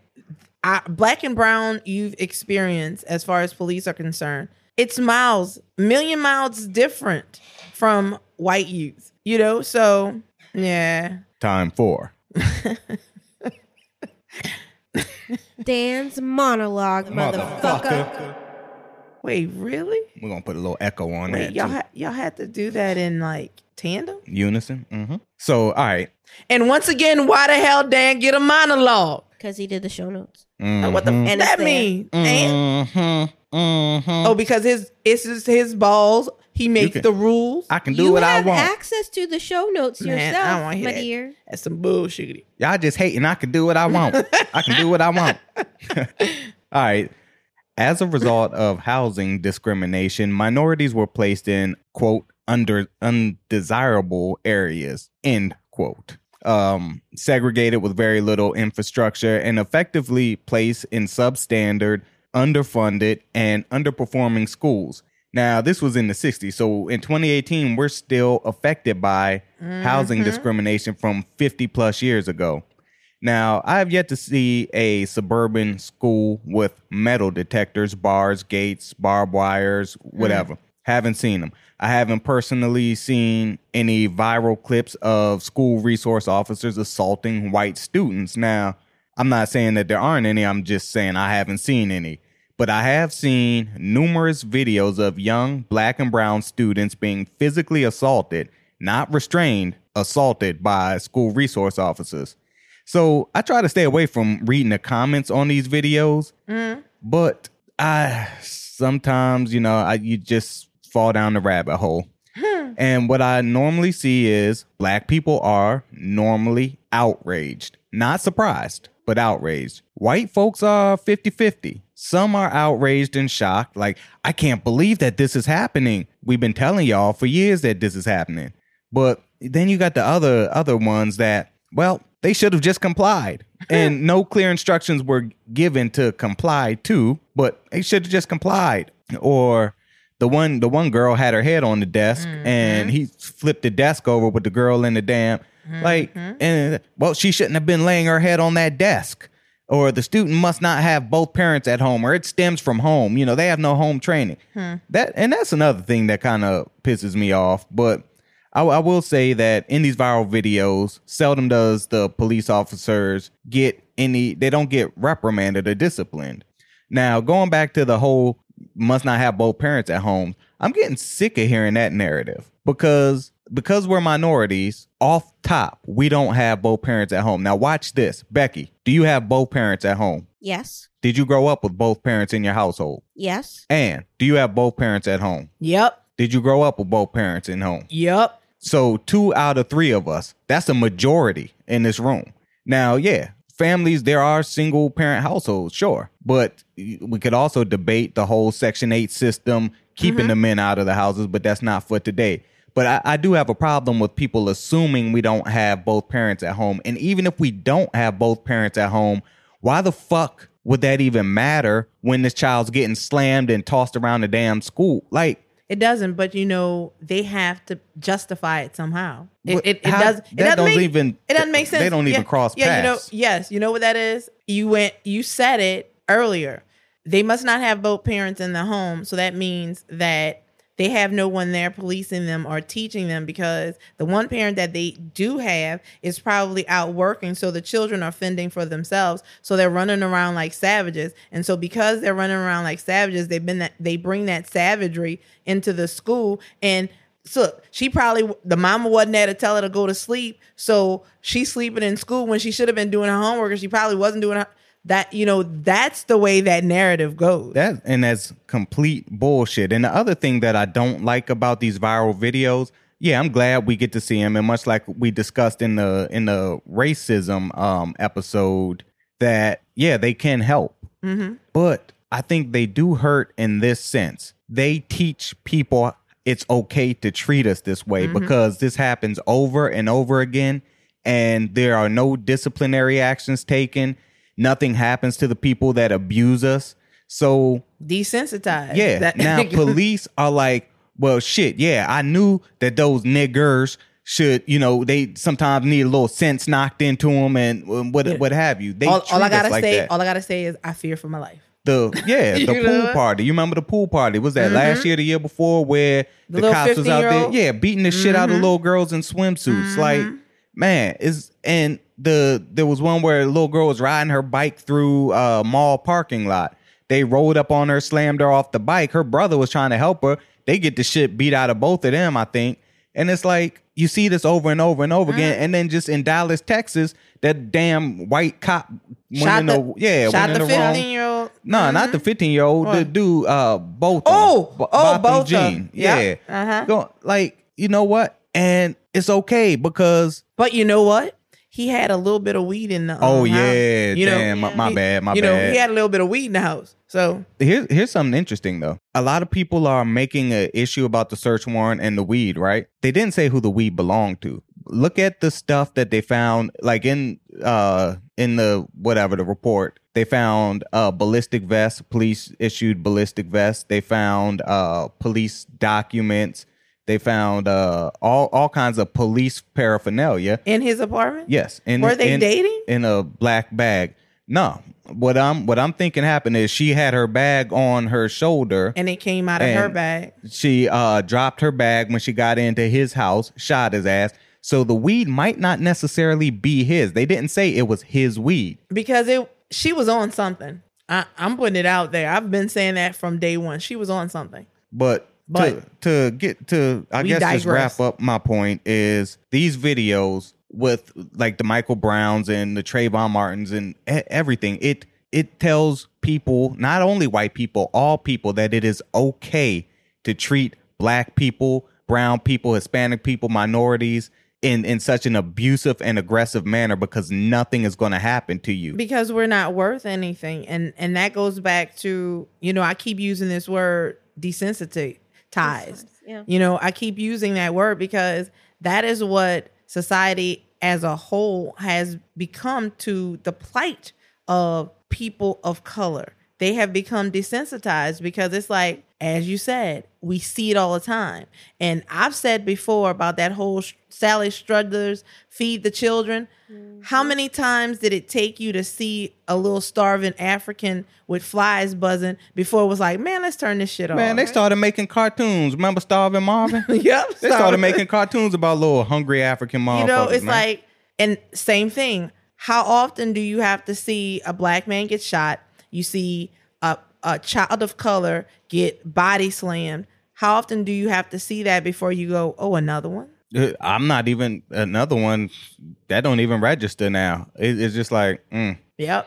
Black and brown youth experience as far as police are concerned, it's million miles different from white youth, you know? So, yeah. Time 4. Dan's monologue, motherfucker. Wait, really? We're gonna put a little echo on Wait, that. y'all had to do that in like tandem? Unison. Mm-hmm. So, all right. And once again, why the hell Dan get a monologue? Because he did the show notes. What the f- that mean? And oh, because it's just his balls. He makes the rules. I can do what I want. You have access to the show notes Man, yourself, I don't want to my hear dear. that. That's some bullshit. Y'all just hating. I can do what I want. I can do what I want. All right. As a result of housing discrimination, minorities were placed in, quote, undesirable areas, end quote. Segregated with very little infrastructure and effectively placed in substandard, underfunded, and underperforming schools. Now, this was in the 60s. So in 2018, we're still affected by housing discrimination from 50 plus years ago. Now, I have yet to see a suburban school with metal detectors, bars, gates, barbed wires, whatever. Haven't seen them. I haven't personally seen any viral clips of school resource officers assaulting white students. Now, I'm not saying that there aren't any. I'm just saying I haven't seen any. But I have seen numerous videos of young black and brown students being physically assaulted, not restrained, assaulted by school resource officers. So I try to stay away from reading the comments on these videos, but I sometimes, you just fall down the rabbit hole. And what I normally see is black people are normally outraged, not surprised, but outraged. White folks are 50-50. Some are outraged and shocked, like, I can't believe that this is happening. We've been telling y'all for years that this is happening. But then you got the other ones that, well, they should have just complied. And no clear instructions were given to comply to, but they should have just complied. Or the one girl had her head on the desk and he flipped the desk over with the girl in the damn, and well, she shouldn't have been laying her head on that desk. Or the student must not have both parents at home, or it stems from home. They have no home training. That's another thing that kind of pisses me off. But I will say that in these viral videos, seldom does the police officers they don't get reprimanded or disciplined. Now, going back to the whole must not have both parents at home, I'm getting sick of hearing that narrative because we're minorities, off top, we don't have both parents at home. Now watch this. Becky, do you have both parents at home? Yes. Did you grow up with both parents in your household? Yes. And do you have both parents at home? Yep. Did you grow up with both parents in home? Yep. So 2 out of 3 of us, that's a majority in this room. Now, yeah, families, there are single parent households, sure. But we could also debate the whole Section 8 system, keeping the men out of the houses, but that's not for today. But I do have a problem with people assuming we don't have both parents at home. And even if we don't have both parents at home, why the fuck would that even matter when this child's getting slammed and tossed around the damn school? Like, it doesn't, but they have to justify it somehow. It doesn't make sense. They don't even cross paths. You know what that is? You said it earlier. They must not have both parents in the home. So that means that they have no one there policing them or teaching them, because the one parent that they do have is probably out working. So the children are fending for themselves. So they're running around like savages. And so because they're running around like savages, they bring that savagery into the school. And so the mama wasn't there to tell her to go to sleep. So she's sleeping in school when she should have been doing her homework, and she probably wasn't doing her. That's the way that narrative goes. That's complete bullshit. And the other thing that I don't like about these viral videos, yeah, I'm glad we get to see them. And much like we discussed in the racism episode, that, yeah, they can help. But I think they do hurt in this sense. They teach people it's okay to treat us this way because this happens over and over again. And there are no disciplinary actions taken. Nothing happens to the people that abuse us. So desensitized. Yeah. Now police are like, well, shit. Yeah, I knew that those niggers should, they sometimes need a little sense knocked into them and what have you. They all I gotta say is I fear for my life. The pool party. You remember the pool party? Was that last year, the year before, where the cops was out there, beating the shit out of little girls in swimsuits? Like, man, there was one where a little girl was riding her bike through a mall parking lot. They rolled up on her, slammed her off the bike. Her brother was trying to help her. They get the shit beat out of both of them, I think. And it's like, you see this over and over and over again. And then just in Dallas, Texas, that damn white cop shot the 15-year-old. No, not the 15-year-old. The dude, both. Both Jean. Yeah. Uh-huh. Like, you know what? And it's okay because. But you know what? He had a little bit of weed in the house. You damn, know, my bad. He had a little bit of weed in the house. So here's something interesting though. A lot of people are making an issue about the search warrant and the weed, right? They didn't say who the weed belonged to. Look at the stuff that they found, like in the report. They found ballistic vests, police issued ballistic vests. They found police documents. They found all kinds of police paraphernalia in his apartment. Yes, were they dating in a black bag? No. What I'm thinking happened is she had her bag on her shoulder, and it came out of her bag. She dropped her bag when she got into his house, shot his ass. So the weed might not necessarily be his. They didn't say it was his weed because she was on something. I'm putting it out there. I've been saying that from day one. She was on something. But to get to, I guess, just wrap up my point is these videos with like the Michael Browns and the Trayvon Martins and everything, it tells people, not only white people, all people, that it is okay to treat black people, brown people, Hispanic people, minorities in such an abusive and aggressive manner because nothing is going to happen to you. Because we're not worth anything. And that goes back to, I keep using this word desensitized. Yeah. I keep using that word because that is what society as a whole has become to the plight of people of color. They have become desensitized because it's like, as you said, we see it all the time. And I've said before about that whole Sally Struthers Feed the Children. Mm-hmm. How many times did it take you to see a little starving African with flies buzzing before it was like, man, let's turn this shit off? Man, they started making cartoons. Remember Starving Marvin? Yep. They started making cartoons about little hungry African motherfuckers. It's like, and same thing. How often do you have to see a black man get shot? You see a child of color get body slammed. How often do you have to see that before you go, oh, another one? I'm not even another one. That don't even register now. It's just like, Yep.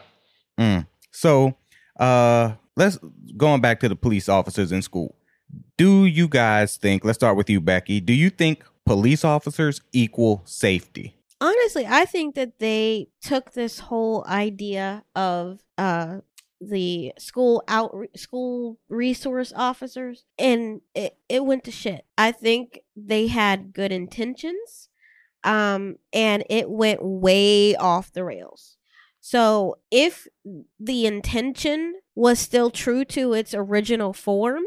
So let's going back to the police officers in school. Do you guys think, let's start with you, Becky. Do you think police officers equal safety? Honestly, I think that they took this whole idea of the school resource officers and it went to shit. I think they had good intentions and it went way off the rails. So if the intention was still true to its original form,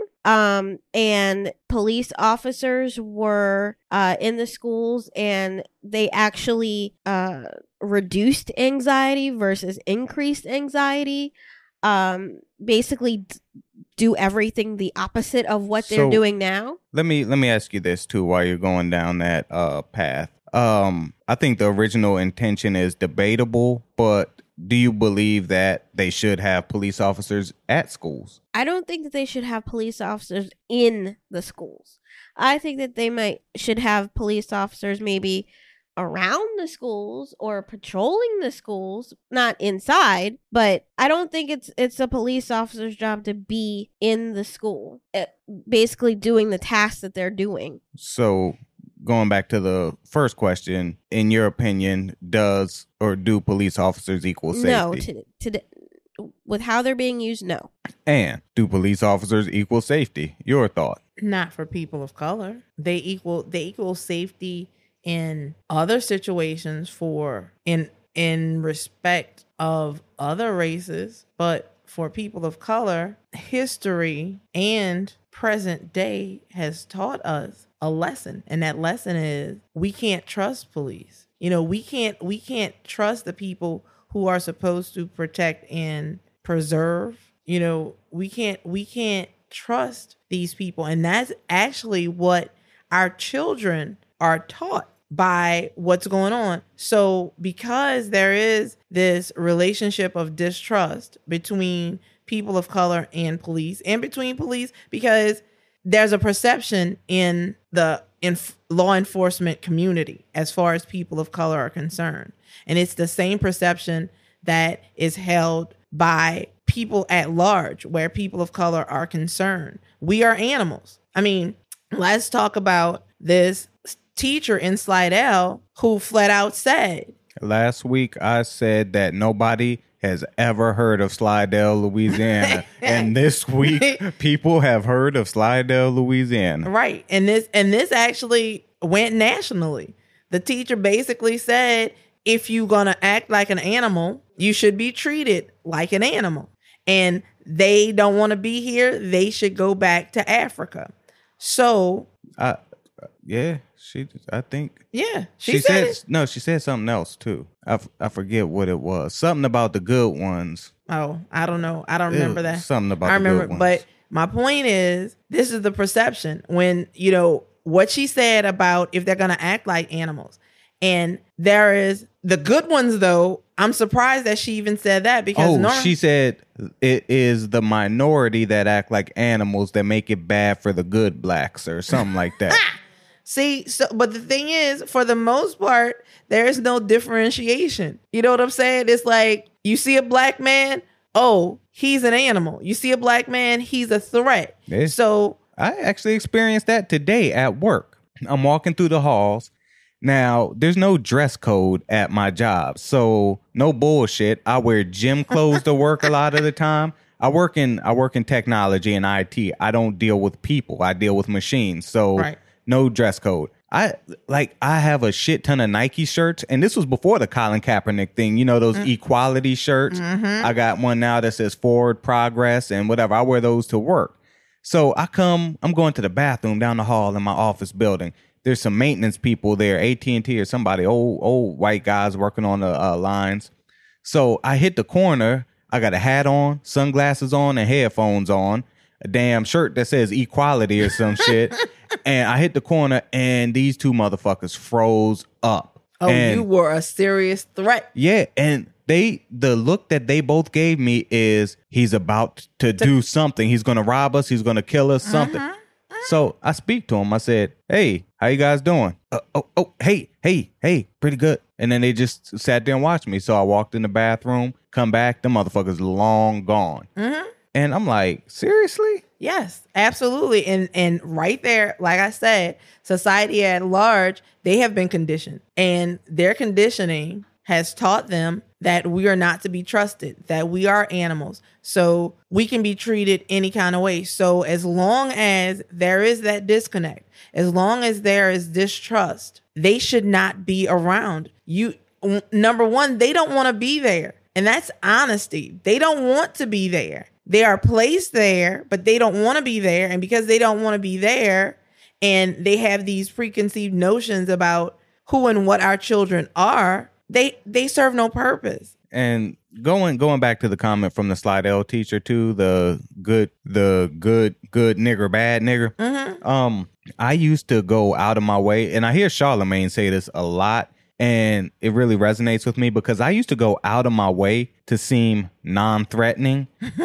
and police officers were in the schools and they actually reduced anxiety versus increased anxiety, basically do everything the opposite of what they're doing now. Let me ask you this too while you're going down that path. I think the original intention is debatable, but do you believe that they should have police officers at schools? I don't think that they should have police officers in the schools. I think that they should have police officers maybe around the schools or patrolling the schools, not inside, but I don't think it's a police officer's job to be in the school, basically doing the tasks that they're doing. So going back to the first question, in your opinion, do police officers equal safety? No, with how they're being used, no. And do police officers equal safety? Your thought? Not for people of color. They equal safety in other situations in respect of other races, but for people of color, history and present day has taught us a lesson, and that lesson is we can't trust police. We can't trust the people who are supposed to protect and preserve. We can't trust these people, and that's actually what our children are taught by what's going on. So because there is this relationship of distrust between people of color and police and between police, because there's a perception in the law enforcement community as far as people of color are concerned. And it's the same perception that is held by people at large where people of color are concerned. We are animals. I mean, let's talk about this teacher in Slidell who flat out said. Last week, I said that nobody has ever heard of Slidell, Louisiana. And this week, people have heard of Slidell, Louisiana. Right. And this actually went nationally. The teacher basically said, if you're going to act like an animal, you should be treated like an animal. And they don't want to be here. They should go back to Africa. So. Yeah, I think. Yeah, she said no, she said something else too. I forget what it was. Something about the good ones. Oh, I don't know. I don't remember that. Something about the good ones. But my point is, this is the perception when, what she said about if they're going to act like animals. And there is the good ones, though. I'm surprised that she even said that because she said it is the minority that act like animals that make it bad for the good blacks or something like that. See, but the thing is, for the most part, there is no differentiation. You know what I'm saying? It's like you see a black man, oh, he's an animal. You see a black man, he's a threat. Yeah. So I actually experienced that today at work. I'm walking through the halls. Now, there's no dress code at my job, so no bullshit. I wear gym clothes to work a lot of the time. I work in technology and IT. I don't deal with people. I deal with machines. So right. No dress code. I have a shit ton of Nike shirts, and this was before the Colin Kaepernick thing. You know, those equality shirts. Mm-hmm. I got one now that says forward progress and whatever. I wear those to work. So I'm going to the bathroom down the hall in my office building. There's some maintenance people there, AT&T or somebody, old white guys working on the lines. So I hit the corner. I got a hat on, sunglasses on, and headphones on. A damn shirt that says equality or some shit. And I hit the corner, and these two motherfuckers froze up. Oh, and you were a serious threat. Yeah, and the look that they both gave me is he's about to do something. He's going to rob us. He's going to kill us, something. So I speak to him. I said, hey, how you guys doing? Hey, pretty good. And then they just sat there and watched me. So I walked in the bathroom, come back, the motherfuckers long gone. Mm-hmm. And I'm like, seriously? Yes, absolutely. And right there, like I said, society at large, they have been conditioned. And their conditioning has taught them that we are not to be trusted, that we are animals. So we can be treated any kind of way. So as long as there is that disconnect, as long as there is distrust, they should not be around. Number one, they don't want to be there. And that's honesty. They don't want to be there. They are placed there, but they don't want to be there. And because they don't want to be there, and they have these preconceived notions about who and what our children are, they serve no purpose. And going back to the comment from the Slidell teacher too, the good nigger, bad nigger. Mm-hmm. I used to go out of my way, and I hear Charlamagne say this a lot, and it really resonates with me because I used to go out of my way to seem non-threatening,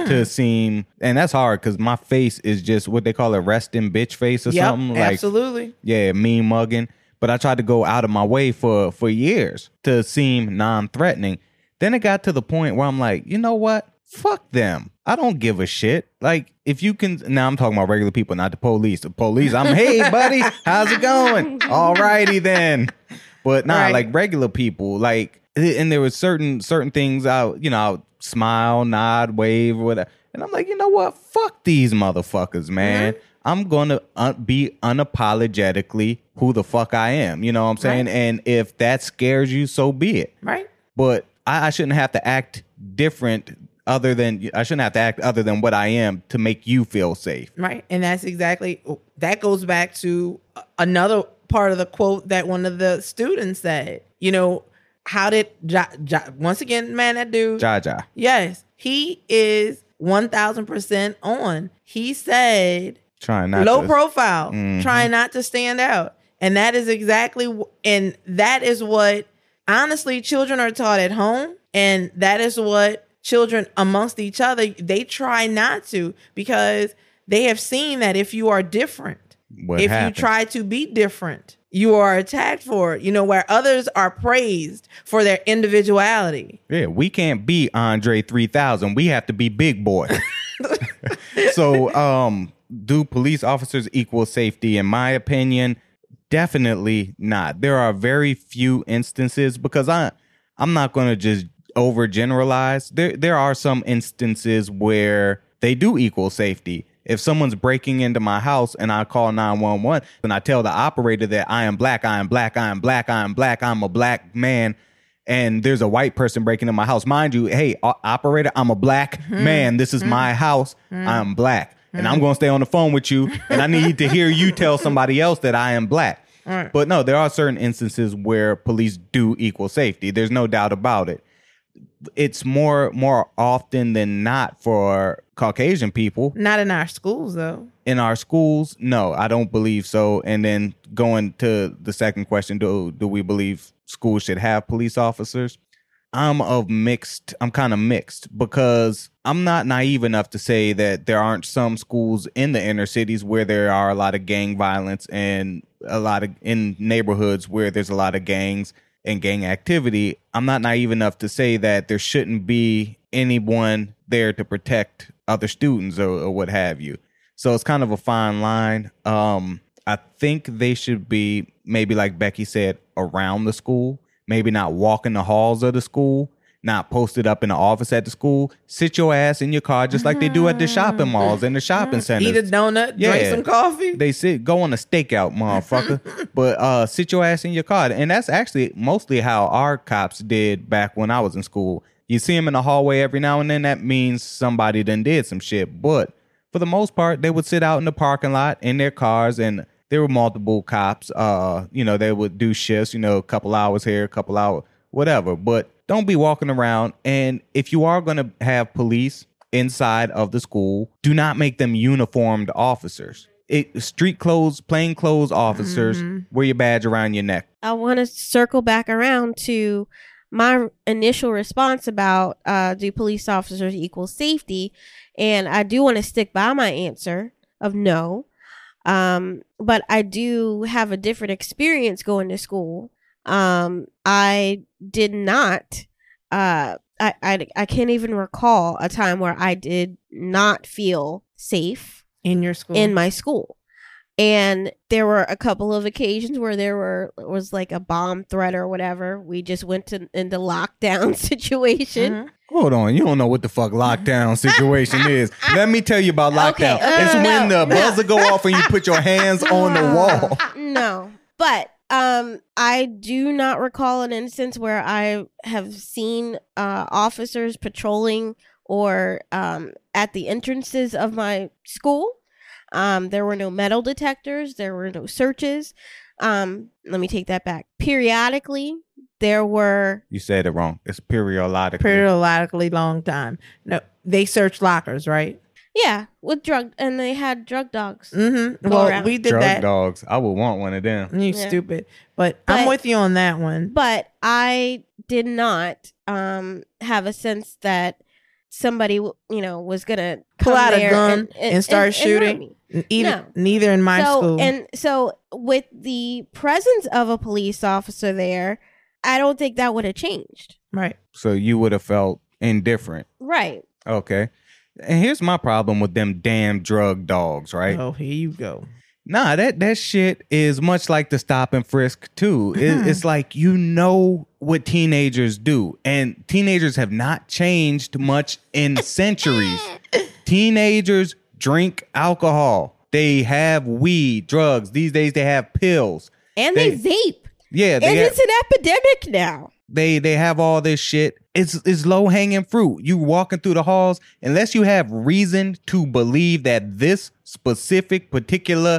and that's hard because my face is just what they call a resting bitch face or something. Like, absolutely. Yeah, mean mugging. But I tried to go out of my way for years to seem non-threatening. Then it got to the point where I'm like, you know what? Fuck them. I don't give a shit. Like, if you can, now I'm talking about regular people, not the police. The police, hey, buddy, how's it going? All righty then. But nah, like regular people, like, and there was certain things I'll smile, nod, wave, or whatever. And I'm like, you know what? Fuck these motherfuckers, man. Mm-hmm. I'm going to be unapologetically who the fuck I am. You know what I'm saying? Right. And if that scares you, so be it. Right. But I shouldn't have to act different other than what I am to make you feel safe. Right. And that goes back to another part of the quote that one of the students said. You know, how did once again, man, that dude. Ja. Yes. He is 1000% on. He said, trying not low profile, trying not to stand out. And that is that is what honestly children are taught at home. And that is what children amongst each other, they try not to because they have seen that if you are different, if you try to be different, you are attacked for it, where others are praised for their individuality. Yeah, we can't be Andre 3000. We have to be Big Boy. So, do police officers equal safety? In my opinion, definitely not. There are very few instances, because I'm not going to just overgeneralize. There are some instances where they do equal safety. If someone's breaking into my house and I call 911 and I tell the operator that I am black, I'm a black man, and there's a white person breaking in my house, mind you, hey, operator, I'm a black man. This is my house. I'm black. And I'm going to stay on the phone with you, and I need to hear you tell somebody else that I am black. Right. But no, there are certain instances where police do equal safety. There's no doubt about it. It's more often than not for Caucasian people. Not in our schools, though. In our schools, no, I don't believe so. And then going to the second question, do we believe schools should have police officers? I'm kind of mixed, because I'm not naive enough to say that there aren't some schools in the inner cities where there are a lot of gang violence, and in neighborhoods where there's a lot of gangs and gang activity. I'm not naive enough to say that there shouldn't be anyone there to protect other students or what have you. So it's kind of a fine line. I think they should be, maybe like Becky said, around the school, maybe not walking the halls of the school, not posted up in the office at the school. Sit your ass in your car just like they do at the shopping malls and the shopping centers. Eat a donut, drink some coffee. They go on a stakeout, motherfucker. But sit your ass in your car. And that's actually mostly how our cops did back when I was in school. You see them in the hallway every now and then, that means somebody done did some shit. But for the most part, they would sit out in the parking lot in their cars, and there were multiple cops. They would do shifts, a couple hours here, a couple hours, whatever. But don't be walking around. And if you are going to have police inside of the school, do not make them uniformed officers. Street clothes, plain clothes officers, wear your badge around your neck. I want to circle back around to my initial response about do police officers equal safety? And I do want to stick by my answer of no. But I do have a different experience going to school. I did not, I can't even recall a time where I did not feel safe in your school, in my school. And there were a couple of occasions where was like a bomb threat or whatever. We just went into lockdown situation. Hold on, you don't know what the fuck lockdown situation is. Let me tell you about lockdown. It's when the buzzer go off and you put your hands on the wall. No, but I do not recall an instance where I have seen officers patrolling or at the entrances of my school. There were no metal detectors. There were no searches. Let me take that back. Periodically, there were... You said it wrong. It's periodically. Periodically long time. No, they searched lockers, right? Yeah, and they had drug dogs. Mm-hmm. Well, around. We did drug that. Dogs. I would want one of them. You stupid. But I'm with you on that one. But I did not have a sense that somebody, was going to pull out a gun and start shooting. Neither in my school. And so with the presence of a police officer there, I don't think that would have changed. Right. So you would have felt indifferent. Right. Okay. And here's my problem with them damn drug dogs, right? Oh, here you go. Nah, that shit is much like the stop and frisk too. It's like, what teenagers do, and teenagers have not changed much in centuries. Teenagers drink alcohol. They have weed, drugs. These days they have pills. And they vape. Yeah. It's an epidemic now. They have all this shit. It's low hanging fruit. You walking through the halls, unless you have reason to believe that this specific particular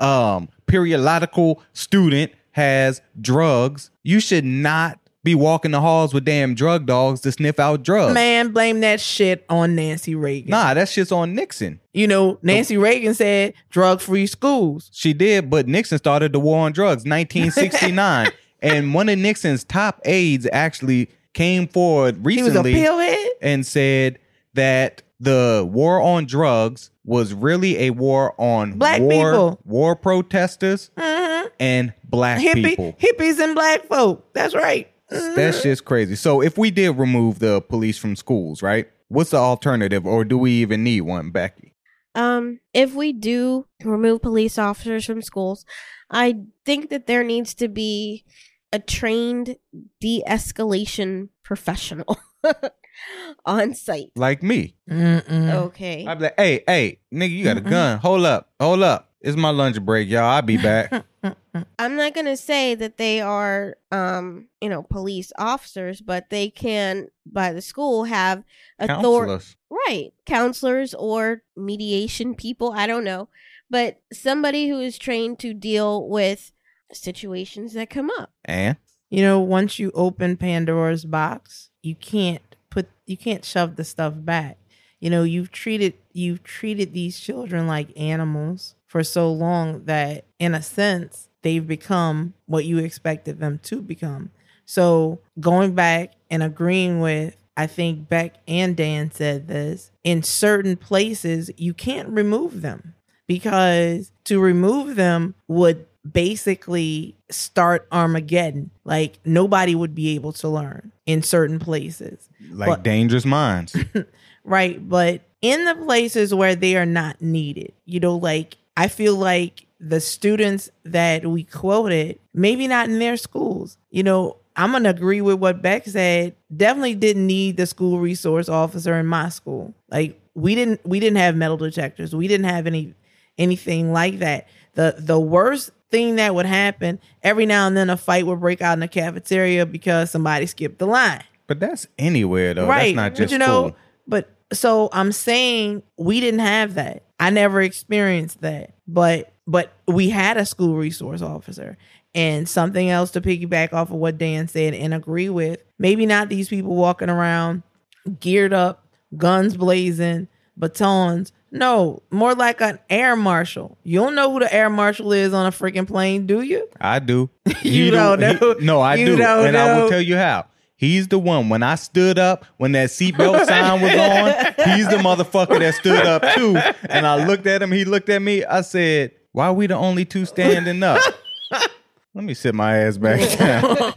periodical student has drugs, you should not be walking the halls with damn drug dogs to sniff out drugs. Man, blame that shit on Nancy Reagan. Nah, that shit's on Nixon. Nancy Reagan said drug-free schools. She did, but Nixon started the war on drugs, 1969. And one of Nixon's top aides actually came forward recently he was a pillhead? and said that the war on drugs was really a war on Black people. war protesters and black people. Hippies and black folk. That's right. That's just crazy. So if we did remove the police from schools, right? What's the alternative, or do we even need one, Becky? If we do remove police officers from schools, I think that there needs to be a trained de-escalation professional on site. Like me. Okay. I'd be like, hey, nigga, you got a gun. Hold up. It's my lunch break, y'all. I'll be back. I'm not going to say that they are, police officers, but they can, by the school, have authority. Counselors. Right. Counselors or mediation people. I don't know. But somebody who is trained to deal with situations that come up. And? Once you open Pandora's box, you can't shove the stuff back. You've treated these children like animals for so long that, in a sense, they've become what you expected them to become. So going back and agreeing with, I think Beck and Dan said this, in certain places, you can't remove them, because to remove them would basically start Armageddon. Like, nobody would be able to learn in certain places. Like Dangerous Minds. Right. But in the places where they are not needed, I feel like the students that we quoted, maybe not in their schools, I'm going to agree with what Beck said. Definitely didn't need the school resource officer in my school. Like, we didn't have metal detectors. We didn't have anything like that. The worst thing that would happen, every now and then a fight would break out in the cafeteria because somebody skipped the line. But that's anywhere, though. Right. That's not just school. school. But so I'm saying we didn't have that. I never experienced that. But we had a school resource officer. And something else to piggyback off of what Dan said and agree with, maybe not these people walking around geared up, guns blazing, batons. No, more like an air marshal. You don't know who the air marshal is on a freaking plane, do you? I do. You don't know. No, I You do. don't And I will know. tell you how. He's the one. When I stood up, when that seatbelt sign was on, he's the motherfucker that stood up too. And I looked at him. He looked at me. I said, why are we the only two standing up? Let me sit my ass back down.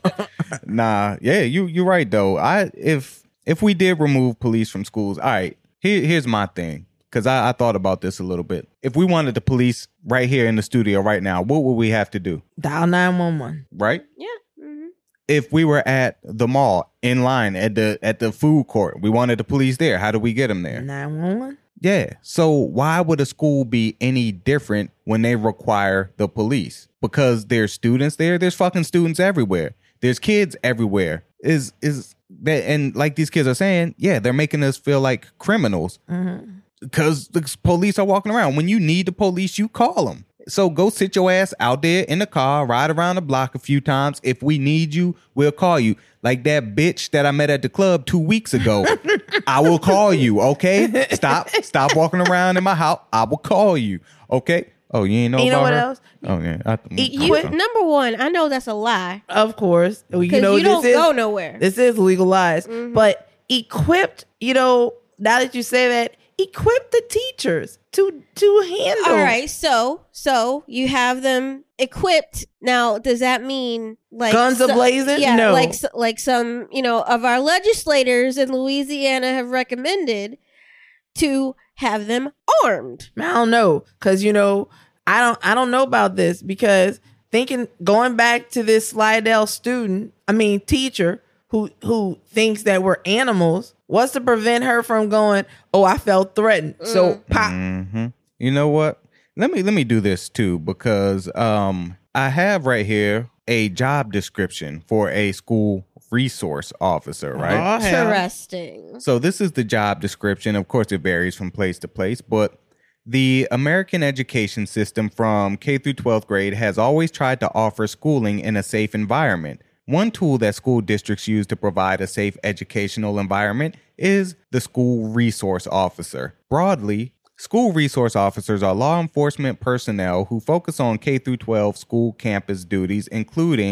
Nah, yeah, you're right though. If we did remove police from schools, all right, here's my thing. Because I thought about this a little bit. If we wanted the police right here in the studio right now, what would we have to do? Dial 911. Right? Yeah. Mm-hmm. If we were at the mall in line at the food court, we wanted the police there. How do we get them there? 911? Yeah. So why would a school be any different when they require the police? Because there's students there. There's fucking students everywhere. There's kids everywhere. Is that, and like these kids are saying, yeah, they're making us feel like criminals. Mm-hmm. Because the police are walking around. When you need the police, you call them. So go sit your ass out there in the car, ride around the block a few times. If we need you, we'll call you. Like that bitch that I met at the club 2 weeks ago. I will call you, okay? Stop walking around in my house. I will call you, okay? Oh, you ain't know about what her? else? Oh, yeah. Number one, I know that's a lie. Of course. Because you don't go nowhere. This is legalized. Mm-hmm. But equipped, now that you say that, equip the teachers to handle. All right, so you have them equipped. Now, does that mean like guns ablazing? Yeah, no. like some of our legislators in Louisiana have recommended to have them armed. I don't know, because I don't know about this, because going back to this Slidell teacher who thinks that we're animals. What's to prevent her from going, oh, I felt threatened, so pop. Mm-hmm. You know what? Let me do this too, because I have right here a job description for a school resource officer, right? Interesting. So this is the job description. Of course, it varies from place to place, but the American education system from K through 12th grade has always tried to offer schooling in a safe environment. One tool that school districts use to provide a safe educational environment is the school resource officer. Broadly, school resource officers are law enforcement personnel who focus on K through 12 school campus duties, including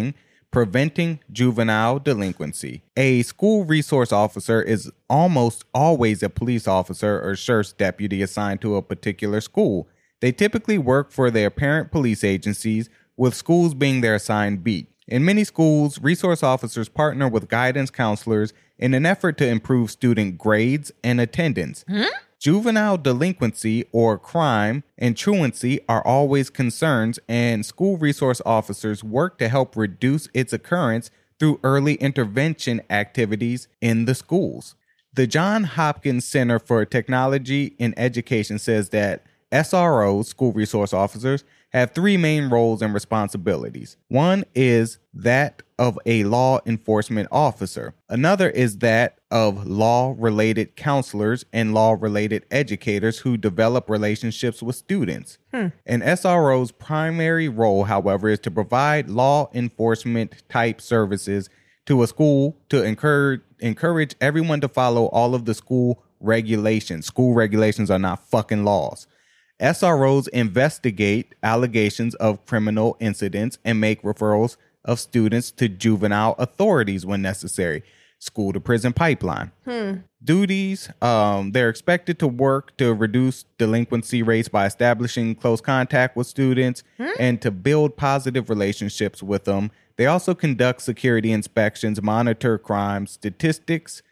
preventing juvenile delinquency. A school resource officer is almost always a police officer or sheriff's deputy assigned to a particular school. They typically work for their parent police agencies, with schools being their assigned beat. In many schools, resource officers partner with guidance counselors in an effort to improve student grades and attendance. Juvenile delinquency or crime and truancy are always concerns, and school resource officers work to help reduce its occurrence through early intervention activities in the schools. The Johns Hopkins Center for Technology in Education says that SROs, school resource officers, have three main roles and responsibilities. One is that of a law enforcement officer. Another is that of law-related counselors and law-related educators who develop relationships with students. An SRO's primary role, however, is to provide law enforcement type services to a school to encourage everyone to follow all of the school regulations. School regulations are not fucking laws. SROs investigate allegations of criminal incidents and make referrals of students to juvenile authorities when necessary. School to prison pipeline. Duties, they're expected to work to reduce delinquency rates by establishing close contact with students and to build positive relationships with them. They also conduct security inspections, monitor crime statistics,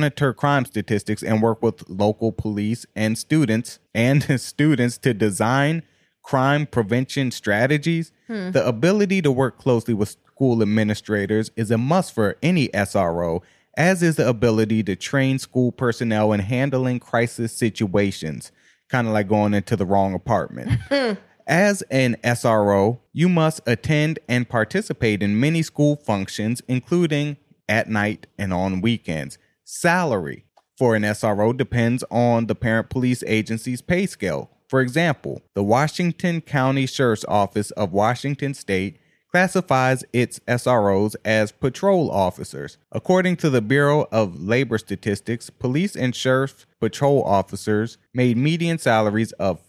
and work with local police and students to design crime prevention strategies. The ability to work closely with school administrators is a must for any SRO, as is the ability to train school personnel in handling crisis situations, kind of like going into the wrong apartment. As an SRO, you must attend and participate in many school functions, including at night and on weekends. Salary for an SRO depends on the parent police agency's pay scale. For example, the Washington County Sheriff's Office of Washington State classifies its SROs as patrol officers. According to the Bureau of Labor Statistics, police and sheriff patrol officers made median salaries of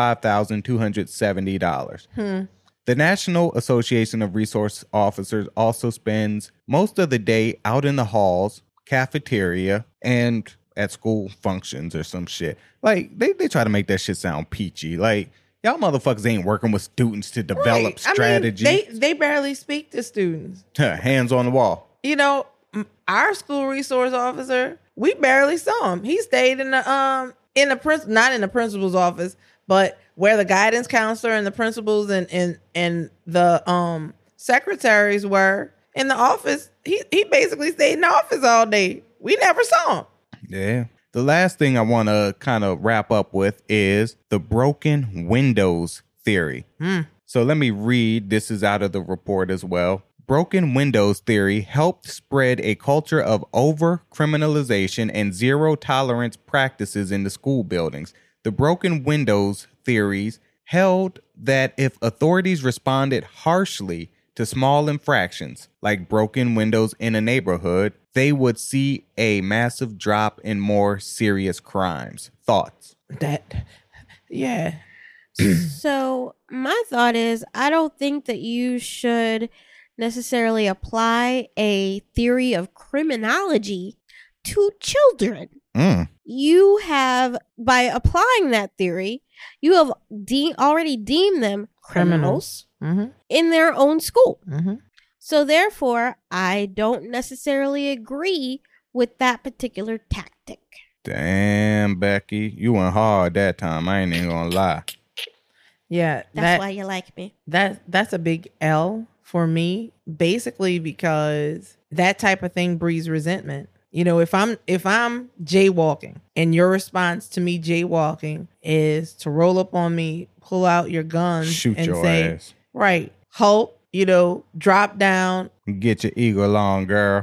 $55,270. The National Association of Resource Officers also spends most of the day out in the halls, cafeteria, and at school functions or some shit. Like, they try to make that shit sound peachy. Like, y'all motherfuckers ain't working with students to develop strategy. I mean, they barely speak to students. Hands on the wall. You know, our school resource officer, we barely saw him. He stayed in the not in the principal's office, but where the guidance counselor and the principals and the secretaries were in the office. He basically stayed in the office all day. We never saw him. Yeah. The last thing I want to kind of wrap up with is the broken windows theory. So let me read. This is out of the report as well. Broken windows theory helped spread a culture of over-criminalization and zero-tolerance practices in the school buildings. The broken windows theories held that if authorities responded harshly to small infractions, like broken windows in a neighborhood, they would see a massive drop in more serious crimes. Thoughts? Yeah. So my thought is, I don't think that you should necessarily apply a theory of criminology to children. You have, by applying that theory, you have already deemed them criminals in their own school. So therefore, I don't necessarily agree with that particular tactic. Damn, Becky, you went hard that time. I ain't even gonna lie. Yeah, that's why you like me. That's a big L for me, basically because that type of thing breeds resentment. You know, if I'm jaywalking and your response to me jaywalking is to roll up on me, pull out your gun, shoot and your say, ass, right, halt, you know, drop down, get your eagle on, girl.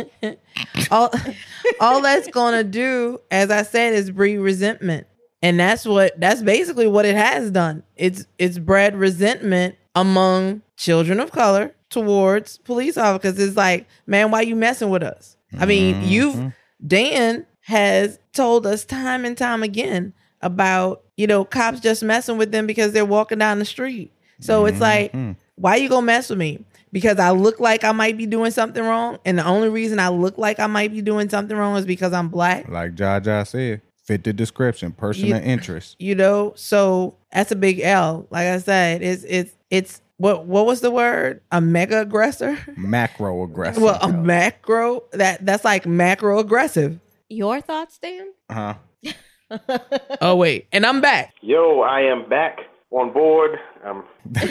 all that's gonna do, as I said, is breed resentment. And that's basically what it has done. It's bred resentment among children of color towards police officers. It's like, man, why you messing with us? I mean, Dan has told us time and time again about, you know, cops just messing with them because they're walking down the street. So it's like, why you gonna mess with me? because I look like I might be doing something wrong. And the only reason I look like I might be doing something wrong is because I'm black. Like Jaja said, fit the description, person of interest. You know, so that's a big L. Like I said, it's what was the word? A mega aggressor? Macro aggressive. Well, a macro, that's like macro aggressive. Your thoughts, Dan? Uh-huh. Oh, wait. And I'm back. Yo, I am back on board. And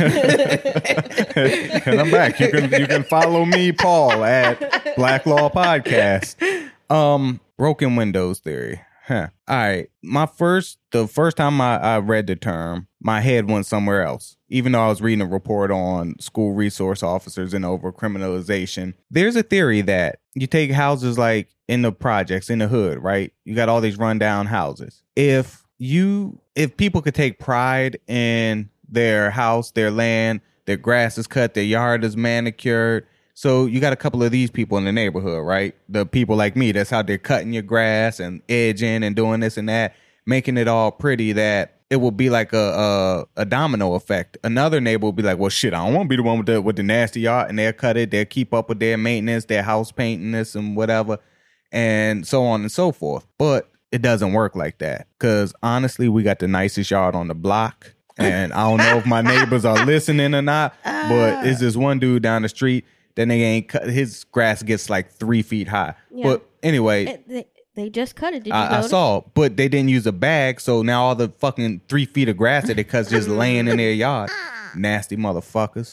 I'm back. You can follow me, Paul, at Black Law Podcast. Broken windows theory. Huh. All right. The first time I read the term, my head went somewhere else. Even though I was reading a report on school resource officers and overcriminalization, there's a theory that you take houses like in the projects, in the hood, right? You got all these rundown houses. If people could take pride in their house, their land, their grass is cut, their yard is manicured. So you got a couple of these people in the neighborhood, right? The people like me, that's how they're cutting your grass and edging and doing this and that, making it all pretty, that it will be like a domino effect. Another neighbor will be like, well, shit, I don't want to be the one with the nasty yard. And they'll cut it. They'll keep up with their maintenance, their house painting this and whatever, and so on and so forth. But it doesn't work like that, because honestly, we got the nicest yard on the block. And I don't know if my neighbors are listening or not, but it's this one dude down the street. Then they ain't cut. His grass gets like 3 feet high. Yeah. But anyway, they just cut it. Did you notice? I saw, but they didn't use a bag, so now all the fucking 3 feet of grass that they cut just laying in their yard. Nasty motherfuckers.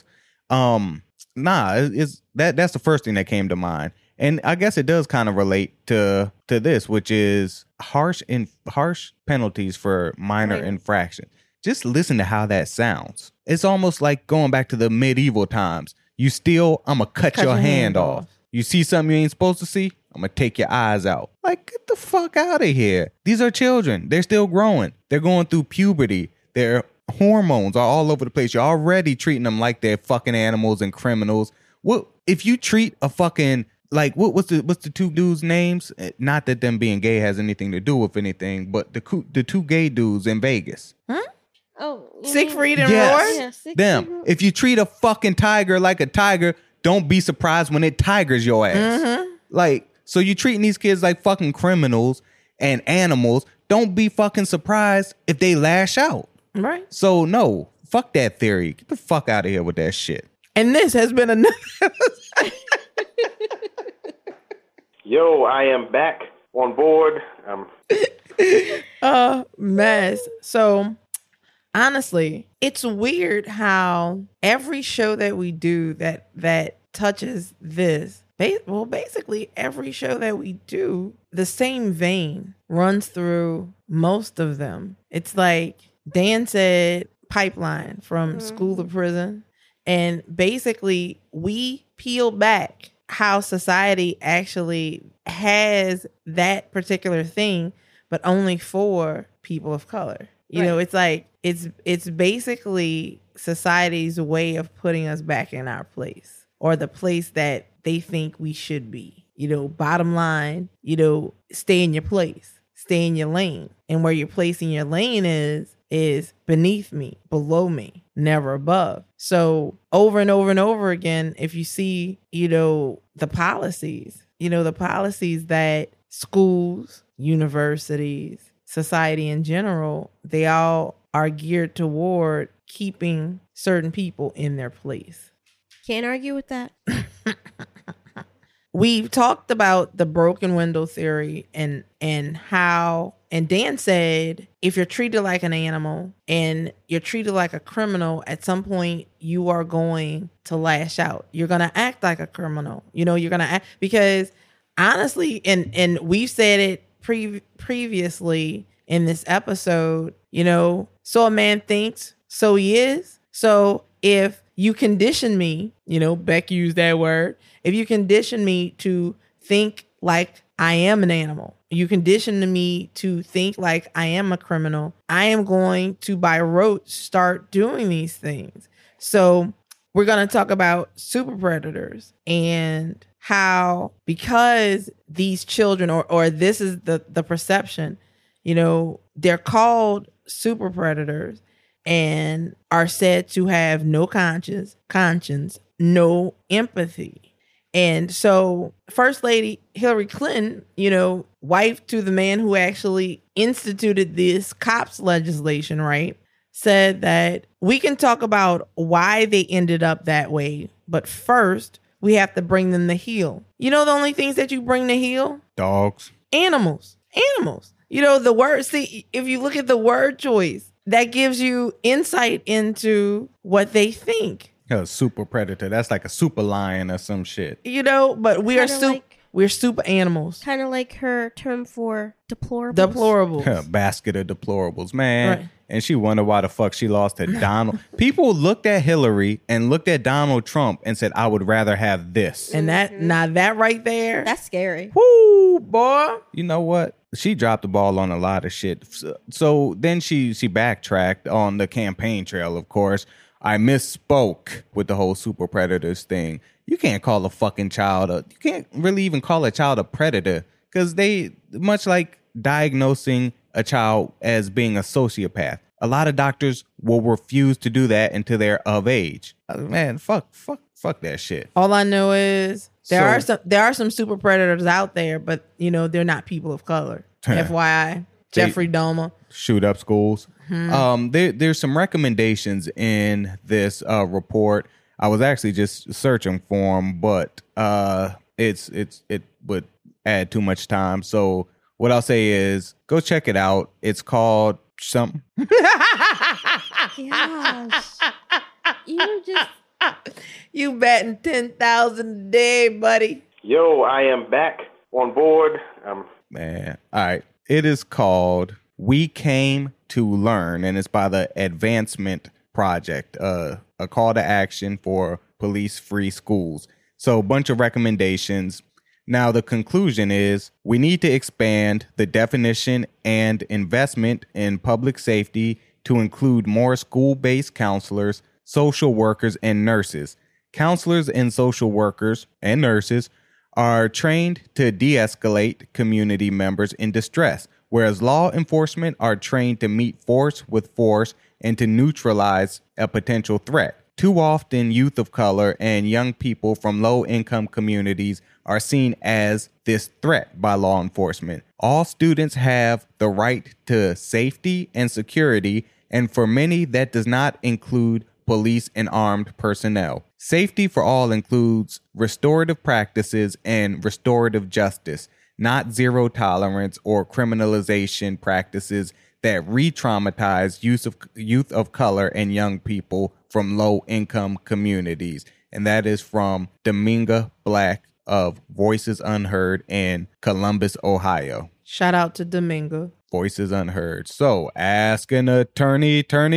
It's that's the first thing that came to mind, and I guess it does kind of relate to this, which is harsh penalties for minor infraction. Just listen to how that sounds. It's almost like going back to the medieval times. You steal, I'm going to cut your hand off. You see something you ain't supposed to see, I'm going to take your eyes out. Like, get the fuck out of here. These are children. They're still growing. They're going through puberty. Their hormones are all over the place. You're already treating them like they're fucking animals and criminals. What if you treat a fucking, like, what's the two dudes' names? Not that them being gay has anything to do with anything, but the two gay dudes in Vegas. Huh? Oh, Siegfried and Roy? Yeah, them. If you treat a fucking tiger like a tiger, don't be surprised when it tigers your ass. Mm-hmm. Like, so you treating these kids like fucking criminals and animals. Don't be fucking surprised if they lash out. Right. So no, fuck that theory. Get the fuck out of here with that shit. And this has been another Yo, I am back on board. Mess. So honestly, it's weird how every show that we do that touches this, basically every show that we do, the same vein runs through most of them. It's like Dan said, pipeline from school to prison. And basically we peel back how society actually has that particular thing, but only for people of color. You know, it's like, it's basically society's way of putting us back in our place, or the place that they think we should be. You know, bottom line, you know, stay in your place, stay in your lane. And where you're placing your lane is beneath me, below me, never above. So over and over and over again, if you see, you know, the policies that schools, universities, society in general, they all are geared toward keeping certain people in their place. Can't argue with that. We've talked about the broken window theory and how, and Dan said, if you're treated like an animal and you're treated like a criminal, at some point you are going to lash out. You're going to act like a criminal. You know, you're going to act, because honestly, and we've said it previously in this episode, you know, so a man thinks, so he is. So if you condition me, you know, Beck used that word, if you condition me to think like I am an animal, you condition me to think like I am a criminal, I am going to, by rote, start doing these things. So we're going to talk about super predators and how, because these children, or this is the perception, you know, they're called super predators and are said to have no conscience, no empathy. And so First Lady Hillary Clinton, wife to the man who actually instituted this cops legislation, right, said that we can talk about why they ended up that way, but first we have to bring them to heel. The only things that you bring to heel? Dogs. Animals. The word, see, if you look at the word choice, that gives you insight into what they think. A super predator. That's like a super lion or some shit. But we're super animals. Kind of like her term for deplorables. Deplorables. Basket of deplorables, man. Right. And she wondered why the fuck she lost to Donald. People looked at Hillary and looked at Donald Trump and said, I would rather have this. And that right there. That's scary. Whoo, boy. You know what? She dropped the ball on a lot of shit. So then she backtracked on the campaign trail, of course. I misspoke with the whole super predators thing. You can't call a fucking child you can't really even call a child a predator, because they, much like diagnosing a child as being a sociopath, a lot of doctors will refuse to do that until they're of age. Man, fuck that shit. All I know is there are some super predators out there, but they're not people of color. FYI, Jeffrey Dahmer. Shoot up schools. There's some recommendations in this report. I was actually just searching for them, but it would add too much time. So what I'll say is go check it out. It's called something. Gosh. You batting 10,000 a day, buddy. Yo, I am back on board. Man, all right. It is called We Came to Learn, and it's by the Advancement Project, a call to action for police-free schools. So a bunch of recommendations. Now, the conclusion is we need to expand the definition and investment in public safety to include more school-based counselors, social workers, and nurses. Counselors and social workers and nurses are trained to de-escalate community members in distress, whereas law enforcement are trained to meet force with force and to neutralize a potential threat. Too often, youth of color and young people from low-income communities are seen as this threat by law enforcement. All students have the right to safety and security, and for many, that does not include police and armed personnel. Safety for all includes restorative practices and restorative justice, not zero tolerance or criminalization practices that re-traumatize youth of color and young people from low-income communities. And that is from Dominga Black of Voices Unheard in Columbus, Ohio. Shout out to Dominga. Voices Unheard. So, ask an attorney. I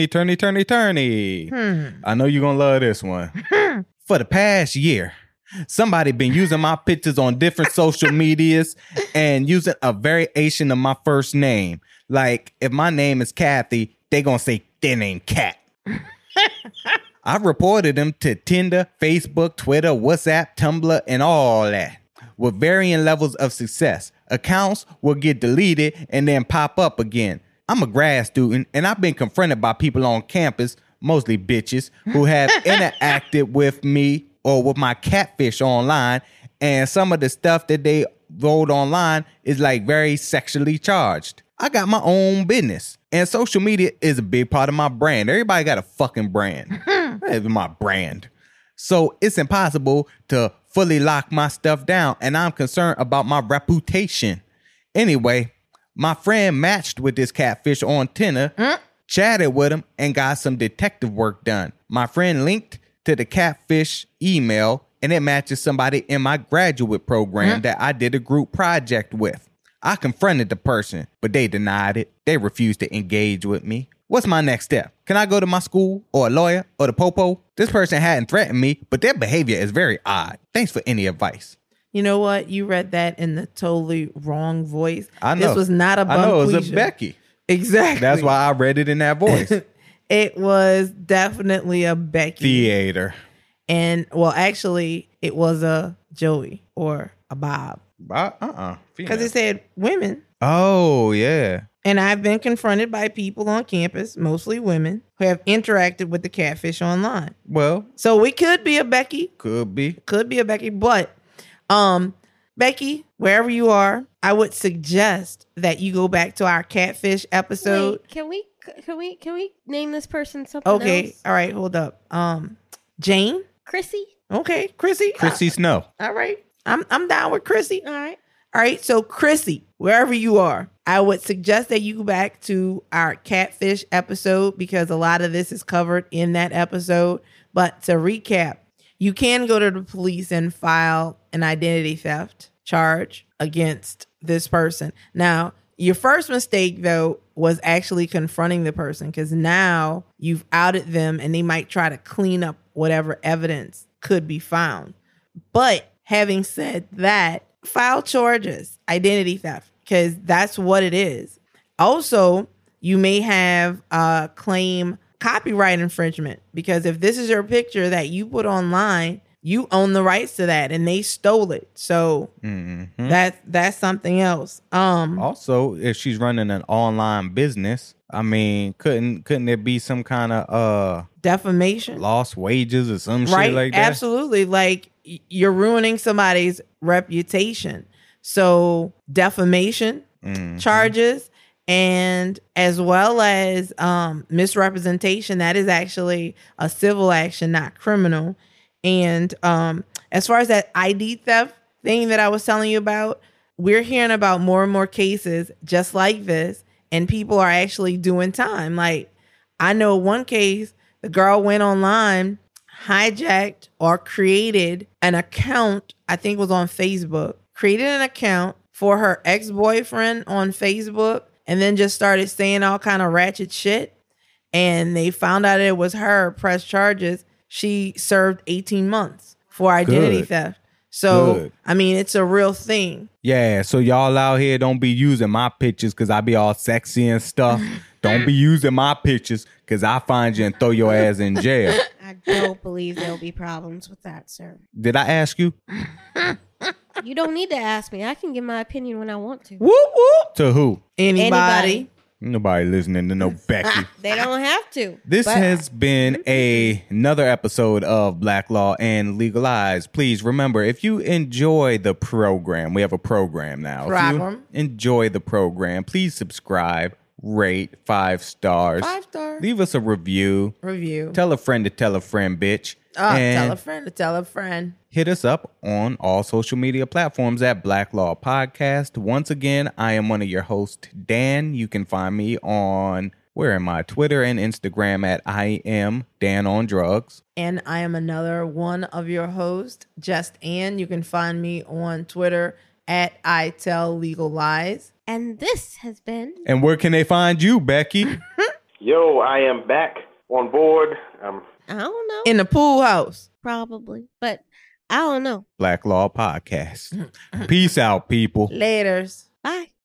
know you're going to love this one. For the past year, somebody been using my pictures on different social medias and using a variation of my first name. Like, if my name is Kathy, they going to say, their name Kat. I reported them to Tinder, Facebook, Twitter, WhatsApp, Tumblr, and all that. With varying levels of success. Accounts will get deleted and then pop up again. I'm a grad student, and I've been confronted by people on campus, mostly bitches, who have interacted with me or with my catfish online, and some of the stuff that they wrote online is like very sexually charged. I got my own business, and social media is a big part of my brand. Everybody got a fucking brand. It's my brand. So it's impossible to fully lock my stuff down, and I'm concerned about my reputation. Anyway, my friend matched with this catfish on Tinder, chatted with him, and got some detective work done. My friend linked to the catfish email, and it matches somebody in my graduate program that I did a group project with. I confronted the person, but they denied it. They refused to engage with me. What's my next step? Can I go to my school or a lawyer or the popo? This person hadn't threatened me, but their behavior is very odd. Thanks for any advice. You know what? You read that in the totally wrong voice. I know. This was not a Bunquisha. I know, it was a Becky. Exactly. That's why I read it in that voice. It was definitely a Becky. Theater. And, well, actually, it was a Joey or a Bob. Because it said women. Oh, yeah. And I've been confronted by people on campus, mostly women, who have interacted with the catfish online. Well, So we could be a Becky. could be. Could be a Becky. But Becky, wherever you are, I would suggest that you go back to our catfish episode. Wait, can we name this person something Okay. else? All right. Hold up. Jane. Chrissy? Okay. Chrissy. Chrissy Snow. All right. I'm down with Chrissy. All right. All right. So Chrissy, wherever you are, I would suggest that you go back to our catfish episode because a lot of this is covered in that episode. But to recap, you can go to the police and file an identity theft charge against this person. Now, your first mistake, though, was actually confronting the person because now you've outed them and they might try to clean up whatever evidence could be found. But having said that, file charges, identity theft, because that's what it is. Also, you may have claim copyright infringement because if this is your picture that you put online, you own the rights to that and they stole it. So that's something else. Also, if she's running an online business, I mean, couldn't there be some kind of Defamation. lost wages or some Right? shit like that? Absolutely. Like you're ruining somebody's reputation. So defamation charges and as well as misrepresentation, that is actually a civil action, not criminal. And as far as that ID theft thing that I was telling you about, we're hearing about more and more cases just like this, and people are actually doing time. Like I know one case, the girl went online, hijacked or created an account, I think it was on Facebook, created an account for her ex-boyfriend on Facebook, and then just started saying all kind of ratchet shit. And they found out it was her, pressed charges. She served 18 months for identity Good. theft. So, Good. I mean, it's a real thing. Yeah, so y'all out here don't be using my pictures because I be all sexy and stuff. Don't be using my pictures because I find you and throw your ass in jail. I don't believe there'll be problems with that, sir. Did I ask you? You don't need to ask me. I can give my opinion when I want to. Whoop, whoop. To who? Anybody. Nobody listening to no Becky. They don't have to. This But- has been another episode of Black Law and Legalized. Please remember, if you enjoy the program, we have a program now. If Program. you enjoy the program, please subscribe, rate 5 stars. 5 star Leave us a review. review. Tell a friend to tell a friend, bitch. Tell And a friend to tell a friend. hit us up on all social media platforms at Black Law Podcast. Once again, I am one of your hosts, Dan. You can find me on, where am I? Twitter and Instagram at I am Dan on Drugs. And I am another one of your hosts, Just Ann. You can find me on Twitter at I Tell Legal Lies. And this has been And where can they find you, Becky? Yo, I am back on board. I don't know. In the pool house. Probably. But I don't know. Black Law Podcast. Peace out, people. Laters. Bye.